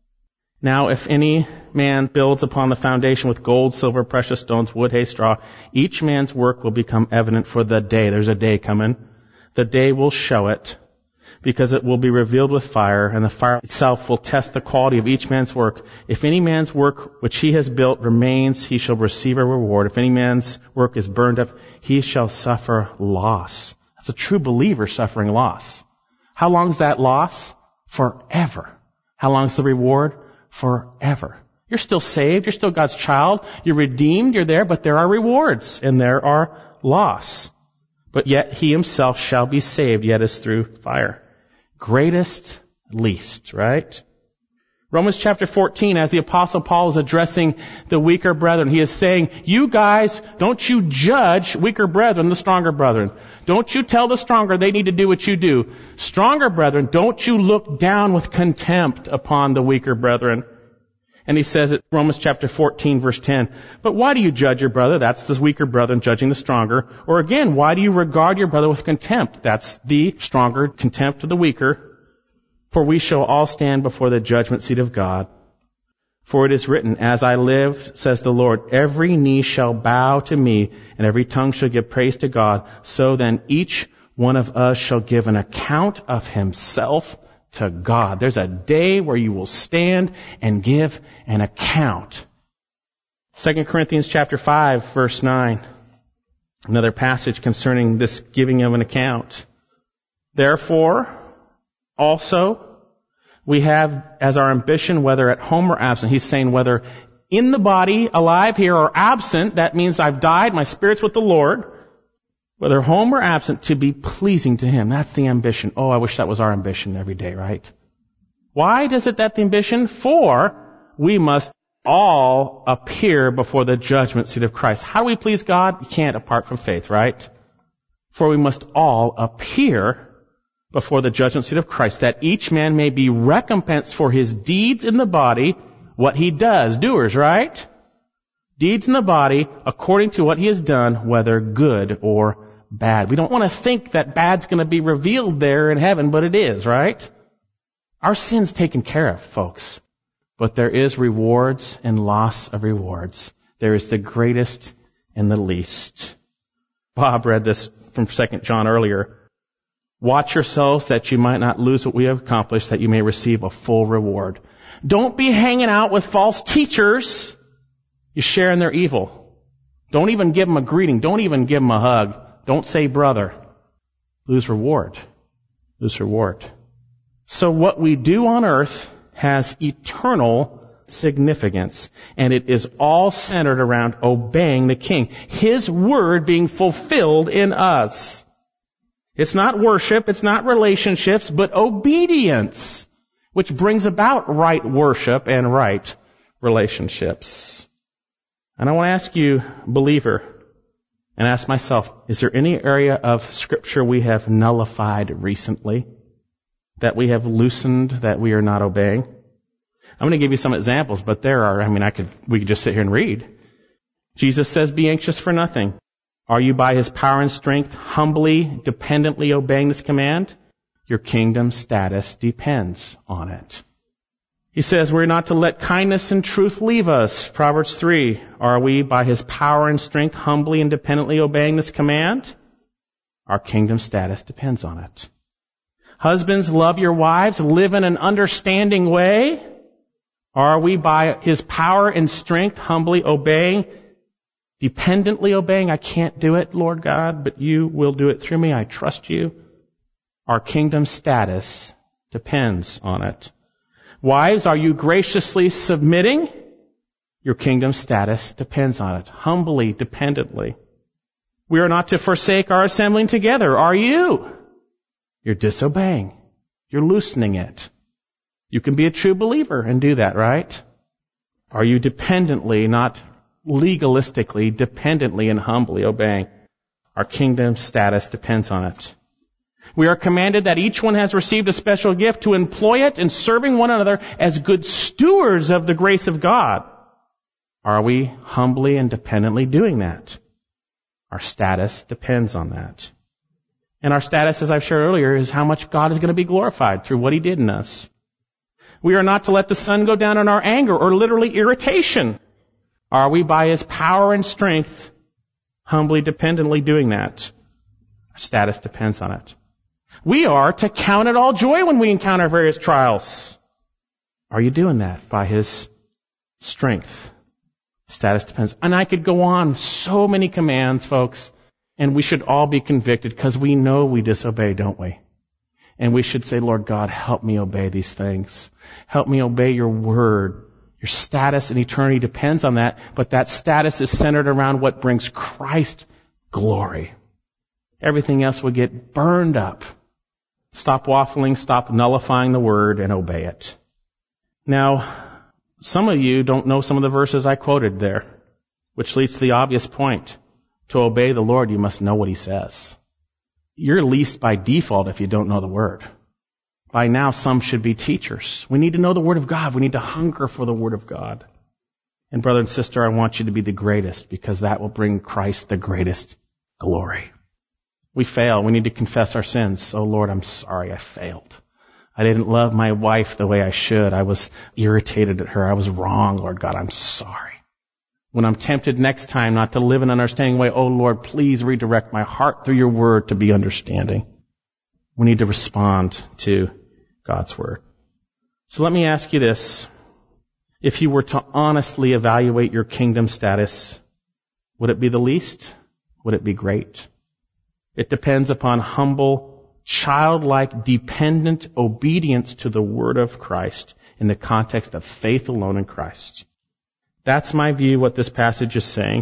Now, if any man builds upon the foundation with gold, silver, precious stones, wood, hay, straw, each man's work will become evident for the day. There's a day coming. The day will show it, because it will be revealed with fire, and the fire itself will test the quality of each man's work. If any man's work which he has built remains, he shall receive a reward. If any man's work is burned up, he shall suffer loss. That's a true believer suffering loss. How long's that loss? Forever. How long's the reward? Forever. You're still saved. You're still God's child. You're redeemed. You're there, but there are rewards and there are loss. But yet he himself shall be saved, yet as through fire. Greatest, least, right? Romans chapter fourteen, as the Apostle Paul is addressing the weaker brethren, he is saying, you guys, don't you judge weaker brethren, the stronger brethren. Don't you tell the stronger they need to do what you do. Stronger brethren, don't you look down with contempt upon the weaker brethren. And he says at Romans chapter fourteen, verse ten, but why do you judge your brother? That's the weaker brethren judging the stronger. Or again, why do you regard your brother with contempt? That's the stronger contempt of the weaker. For we shall all stand before the judgment seat of God. For it is written, as I live, says the Lord, every knee shall bow to me, and every tongue shall give praise to God. So then each one of us shall give an account of himself to God. There's a day where you will stand and give an account. Second Corinthians chapter five, verse nine. Another passage concerning this giving of an account. Therefore, also, we have as our ambition, whether at home or absent, he's saying whether in the body, alive here, or absent, that means I've died, my spirit's with the Lord, whether home or absent, to be pleasing to him. That's the ambition. Oh, I wish that was our ambition every day, right? Why does it that the ambition? For we must all appear before the judgment seat of Christ. How do we please God? You can't apart from faith, right? For we must all appear before the judgment seat of Christ, that each man may be recompensed for his deeds in the body, what he does. Doers, right? Deeds in the body according to what he has done, whether good or bad. We don't want to think that bad's going to be revealed there in heaven, but it is, right? Our sin's taken care of, folks. But there is rewards and loss of rewards. There is the greatest and the least. Bob read this from Second John earlier. Watch yourselves that you might not lose what we have accomplished, that you may receive a full reward. Don't be hanging out with false teachers. You share in their evil. Don't even give them a greeting. Don't even give them a hug. Don't say brother. Lose reward. Lose reward. So what we do on earth has eternal significance. And it is all centered around obeying the King. His word being fulfilled in us. It's not worship, it's not relationships, but obedience, which brings about right worship and right relationships. And I want to ask you, believer, and ask myself, is there any area of Scripture we have nullified recently, that we have loosened, that we are not obeying? I'm going to give you some examples, but there are, I mean, I could, we could just sit here and read. Jesus says, be anxious for nothing. Are you by his power and strength humbly, dependently obeying this command? Your kingdom status depends on it. He says we're not to let kindness and truth leave us. Proverbs three. Are we by his power and strength humbly and dependently obeying this command? Our kingdom status depends on it. Husbands, love your wives. Live in an understanding way. Are we by his power and strength humbly obeying, dependently obeying? I can't do it, Lord God, but you will do it through me. I trust you. Our kingdom status depends on it. Wives, are you graciously submitting? Your kingdom status depends on it. Humbly, dependently. We are not to forsake our assembling together. Are you? You're disobeying. You're loosening it. You can be a true believer and do that, right? Are you dependently, not legalistically, dependently and humbly obeying? Our kingdom status depends on it. We are commanded that each one has received a special gift to employ it in serving one another as good stewards of the grace of God. Are we humbly and dependently doing that? Our status depends on that. And our status, as I've shared earlier, is how much God is going to be glorified through what he did in us. We are not to let the sun go down in our anger or literally irritation. Are we by his power and strength humbly, dependently doing that? Our status depends on it. We are to count it all joy when we encounter various trials. Are you doing that by his strength? Status depends. And I could go on. So many commands, folks. And we should all be convicted because we know we disobey, don't we? And we should say, Lord God, help me obey these things. Help me obey your word. Your status in eternity depends on that, but that status is centered around what brings Christ glory. Everything else will get burned up. Stop waffling, stop nullifying the word, and obey it. Now, some of you don't know some of the verses I quoted there, which leads to the obvious point. To obey the Lord, you must know what he says. You're least by default if you don't know the word. By now, some should be teachers. We need to know the word of God. We need to hunger for the word of God. And brother and sister, I want you to be the greatest because that will bring Christ the greatest glory. We fail. We need to confess our sins. Oh Lord, I'm sorry I failed. I didn't love my wife the way I should. I was irritated at her. I was wrong, Lord God. I'm sorry. When I'm tempted next time not to live in an understanding way, oh Lord, please redirect my heart through your word to be understanding. We need to respond to God's word. So let me ask you this. If you were to honestly evaluate your kingdom status, would it be the least? Would it be great? It depends upon humble, childlike, dependent obedience to the word of Christ in the context of faith alone in Christ. That's my view, what this passage is saying.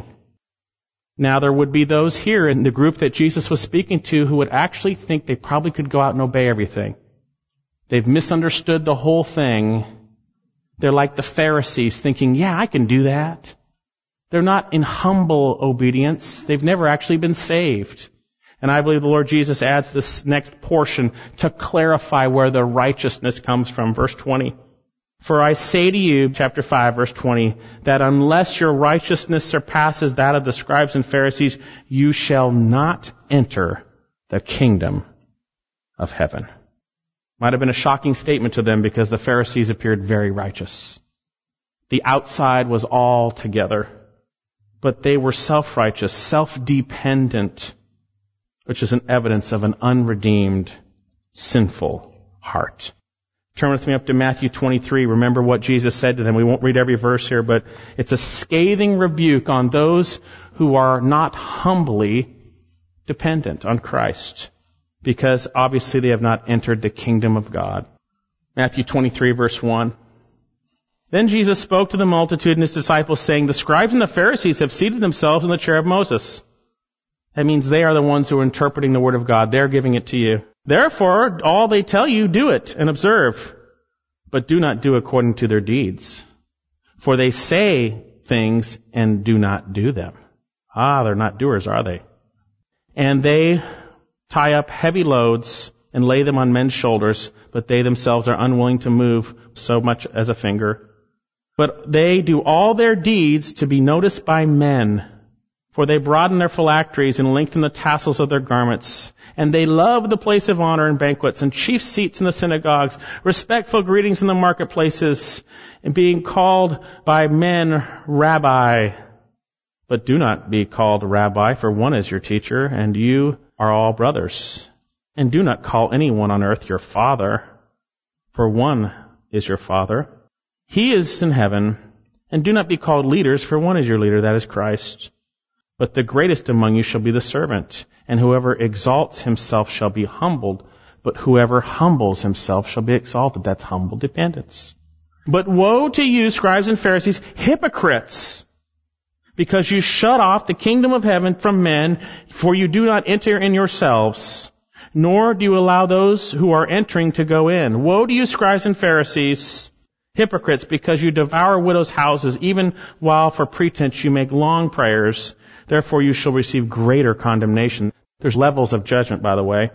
Now, there would be those here in the group that Jesus was speaking to who would actually think they probably could go out and obey everything. They've misunderstood the whole thing. They're like the Pharisees thinking, yeah, I can do that. They're not in humble obedience. They've never actually been saved. And I believe the Lord Jesus adds this next portion to clarify where the righteousness comes from. Verse twenty. For I say to you, chapter five, verse twenty, that unless your righteousness surpasses that of the scribes and Pharisees, you shall not enter the kingdom of heaven. Might have been a shocking statement to them because the Pharisees appeared very righteous. The outside was all together, but they were self-righteous, self-dependent, which is an evidence of an unredeemed, sinful heart. Turn with me up to Matthew twenty-three. Remember what Jesus said to them. We won't read every verse here, but it's a scathing rebuke on those who are not humbly dependent on Christ, because obviously they have not entered the kingdom of God. Matthew twenty-three, verse one. Then Jesus spoke to the multitude and his disciples, saying, the scribes and the Pharisees have seated themselves in the chair of Moses. That means they are the ones who are interpreting the word of God. They're giving it to you. Therefore, all they tell you, do it and observe, but do not do according to their deeds. For they say things and do not do them. Ah, they're not doers, are they? And they tie up heavy loads and lay them on men's shoulders, but they themselves are unwilling to move so much as a finger. But they do all their deeds to be noticed by men. For they broaden their phylacteries and lengthen the tassels of their garments. And they love the place of honor in banquets and chief seats in the synagogues, respectful greetings in the marketplaces, and being called by men Rabbi. But do not be called Rabbi, for one is your teacher, and you are all brothers. And do not call anyone on earth your father, for one is your Father. He is in heaven. And do not be called leaders, for one is your leader, that is Christ. But the greatest among you shall be the servant, and whoever exalts himself shall be humbled, but whoever humbles himself shall be exalted. That's humble dependence. But woe to you, scribes and Pharisees, hypocrites, because you shut off the kingdom of heaven from men, for you do not enter in yourselves, nor do you allow those who are entering to go in. Woe to you, scribes and Pharisees, hypocrites, because you devour widows' houses, even while for pretense you make long prayers. Therefore you shall receive greater condemnation. There's levels of judgment, by the way.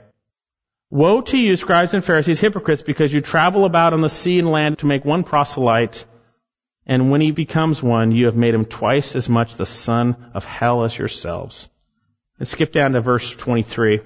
Woe to you, scribes and Pharisees, hypocrites, because you travel about on the sea and land to make one proselyte, and when he becomes one, you have made him twice as much the son of hell as yourselves. And skip down to verse twenty-three.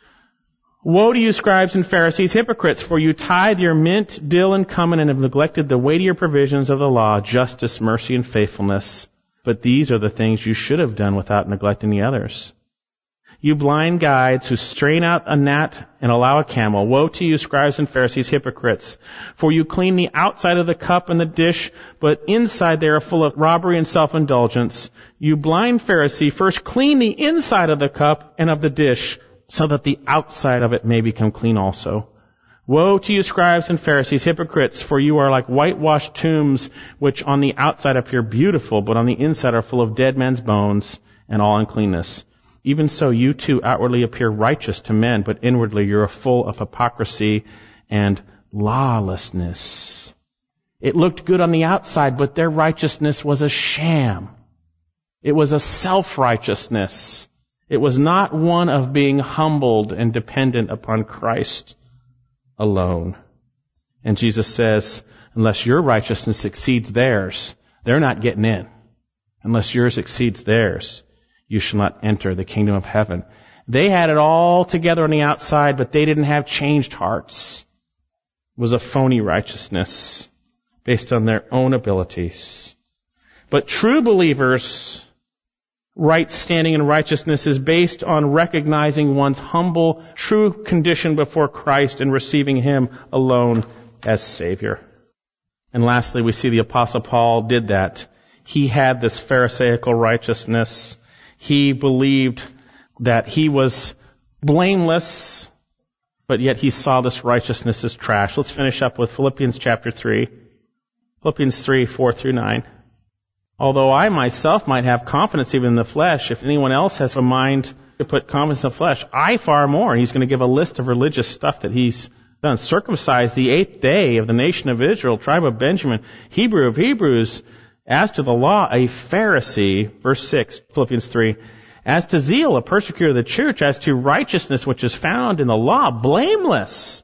Woe to you, scribes and Pharisees, hypocrites, for you tithe your mint, dill, and cumin, and have neglected the weightier provisions of the law, justice, mercy, and faithfulness. But these are the things you should have done without neglecting the others. You blind guides who strain out a gnat and allow a camel. Woe to you, scribes and Pharisees, hypocrites, for you clean the outside of the cup and the dish, but inside they are full of robbery and self-indulgence. You blind Pharisee, first clean the inside of the cup and of the dish, so that the outside of it may become clean also. Woe to you, scribes and Pharisees, hypocrites, for you are like whitewashed tombs, which on the outside appear beautiful, but on the inside are full of dead men's bones and all uncleanness. Even so, you too outwardly appear righteous to men, but inwardly you are full of hypocrisy and lawlessness. It looked good on the outside, but their righteousness was a sham. It was a self-righteousness. It was not one of being humbled and dependent upon Christ alone. And Jesus says, unless your righteousness exceeds theirs, they're not getting in. Unless yours exceeds theirs, you shall not enter the kingdom of heaven. They had it all together on the outside, but they didn't have changed hearts. It was a phony righteousness based on their own abilities. But true believers, right standing in righteousness is based on recognizing one's humble, true condition before Christ and receiving Him alone as Savior. And lastly, we see the Apostle Paul did that. He had this Pharisaical righteousness. He believed that he was blameless, but yet he saw this righteousness as trash. Let's finish up with Philippians chapter three. Philippians three, four through nine. Although I myself might have confidence even in the flesh, if anyone else has a mind to put confidence in the flesh, I far more. He's going to give a list of religious stuff that he's done. Circumcised the eighth day of the nation of Israel, tribe of Benjamin, Hebrew of Hebrews, as to the law, a Pharisee, verse six, Philippians three, as to zeal, a persecutor of the church, as to righteousness which is found in the law, blameless.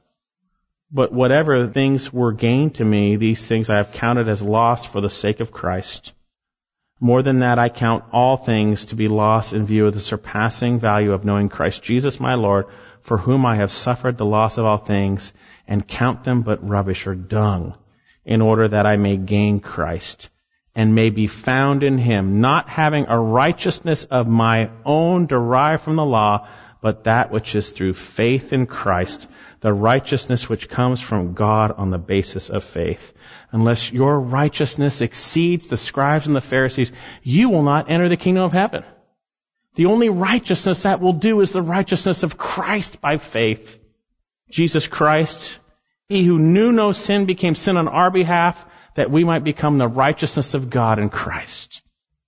But whatever things were gained to me, these things I have counted as loss for the sake of Christ. More than that, I count all things to be lost in view of the surpassing value of knowing Christ Jesus my Lord, for whom I have suffered the loss of all things, and count them but rubbish or dung, in order that I may gain Christ, and may be found in Him, not having a righteousness of my own derived from the law, but that which is through faith in Christ, the righteousness which comes from God on the basis of faith. Unless your righteousness exceeds the scribes and the Pharisees, you will not enter the kingdom of heaven. The only righteousness that will do is the righteousness of Christ by faith. Jesus Christ, He who knew no sin became sin on our behalf, that we might become the righteousness of God in Christ.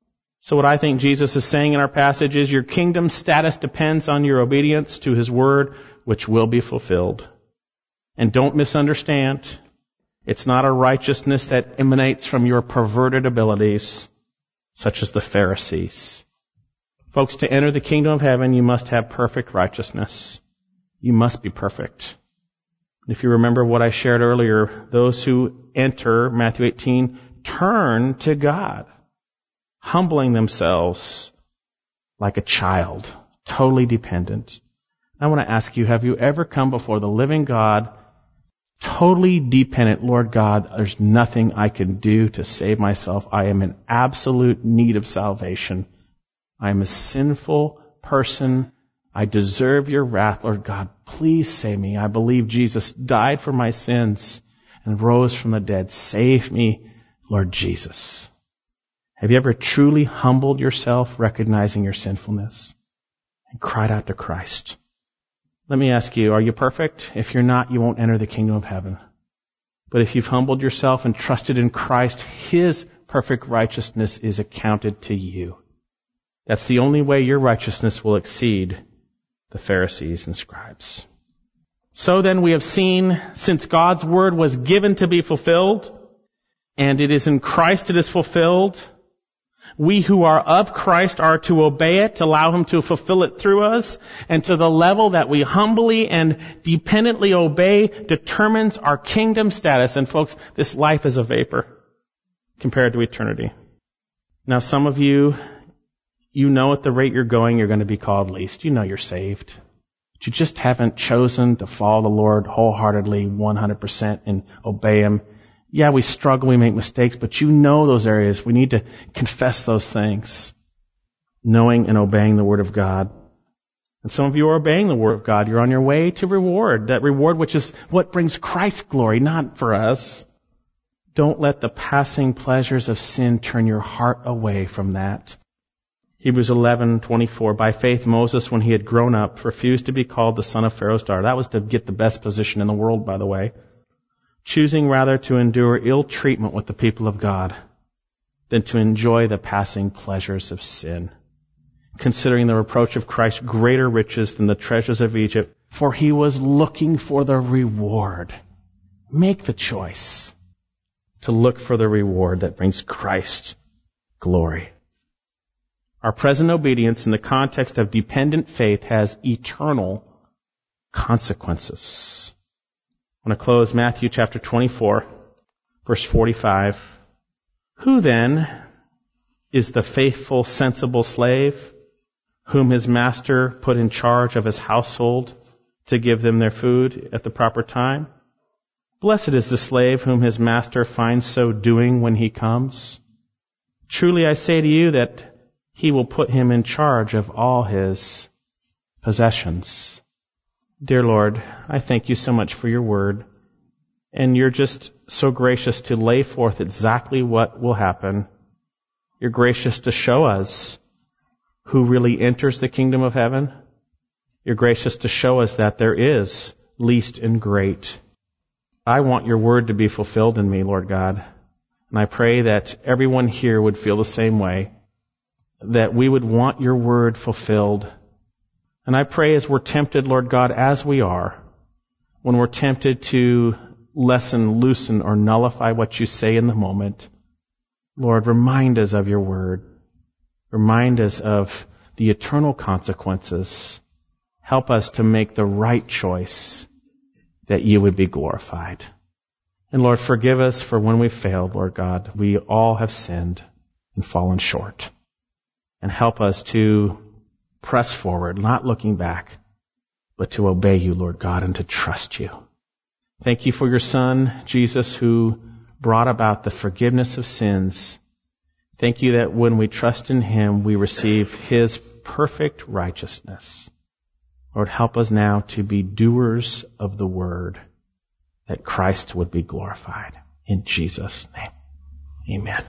So what I think Jesus is saying in our passage is your kingdom status depends on your obedience to His word, which will be fulfilled. And don't misunderstand. It's not a righteousness that emanates from your perverted abilities, such as the Pharisees. Folks, to enter the kingdom of heaven, you must have perfect righteousness. You must be perfect. If you remember what I shared earlier, those who enter, Matthew eighteen, turn to God, humbling themselves, like a child, totally dependent. I want to ask you, have you ever come before the living God, totally dependent? Lord God, there's nothing I can do to save myself. I am in absolute need of salvation. I am a sinful person. I deserve your wrath. Lord God, please save me. I believe Jesus died for my sins and rose from the dead. Save me, Lord Jesus. Have you ever truly humbled yourself, recognizing your sinfulness, and cried out to Christ? Let me ask you, are you perfect? If you're not, you won't enter the kingdom of heaven. But if you've humbled yourself and trusted in Christ, His perfect righteousness is accounted to you. That's the only way your righteousness will exceed the Pharisees and scribes. So then we have seen, since God's word was given to be fulfilled, and it is in Christ it is fulfilled, we who are of Christ are to obey it, allow Him to fulfill it through us, and to the level that we humbly and dependently obey determines our kingdom status. And folks, this life is a vapor compared to eternity. Now some of you, you know at the rate you're going, you're going to be called least. You know you're saved. But you just haven't chosen to follow the Lord wholeheartedly, one hundred percent, and obey Him. Yeah, we struggle, we make mistakes, but you know those areas. We need to confess those things, knowing and obeying the Word of God. And some of you are obeying the Word of God. You're on your way to reward, that reward which is what brings Christ glory, not for us. Don't let the passing pleasures of sin turn your heart away from that. Hebrews eleven twenty-four, by faith Moses, when he had grown up, refused to be called the son of Pharaoh's daughter. That was to get the best position in the world, by the way. Choosing rather to endure ill treatment with the people of God than to enjoy the passing pleasures of sin, considering the reproach of Christ greater riches than the treasures of Egypt, for he was looking for the reward. Make the choice to look for the reward that brings Christ glory. Our present obedience in the context of dependent faith has eternal consequences. I want to close Matthew chapter twenty-four, verse forty-five. Who then is the faithful, sensible slave whom his master put in charge of his household to give them their food at the proper time? Blessed is the slave whom his master finds so doing when he comes. Truly I say to you that he will put him in charge of all his possessions. Dear Lord, I thank you so much for your word. And you're just so gracious to lay forth exactly what will happen. You're gracious to show us who really enters the kingdom of heaven. You're gracious to show us that there is least and great. I want your word to be fulfilled in me, Lord God. And I pray that everyone here would feel the same way, that we would want your word fulfilled. And I pray as we're tempted, Lord God, as we are, when we're tempted to lessen, loosen, or nullify what you say in the moment, Lord, remind us of your word. Remind us of the eternal consequences. Help us to make the right choice that you would be glorified. And Lord, forgive us for when we failed, Lord God. We all have sinned and fallen short. And help us to press forward, not looking back, but to obey you, Lord God, and to trust you. Thank you for your Son, Jesus, who brought about the forgiveness of sins. Thank you that when we trust in him, we receive his perfect righteousness. Lord, help us now to be doers of the word, that Christ would be glorified. In Jesus' name, amen.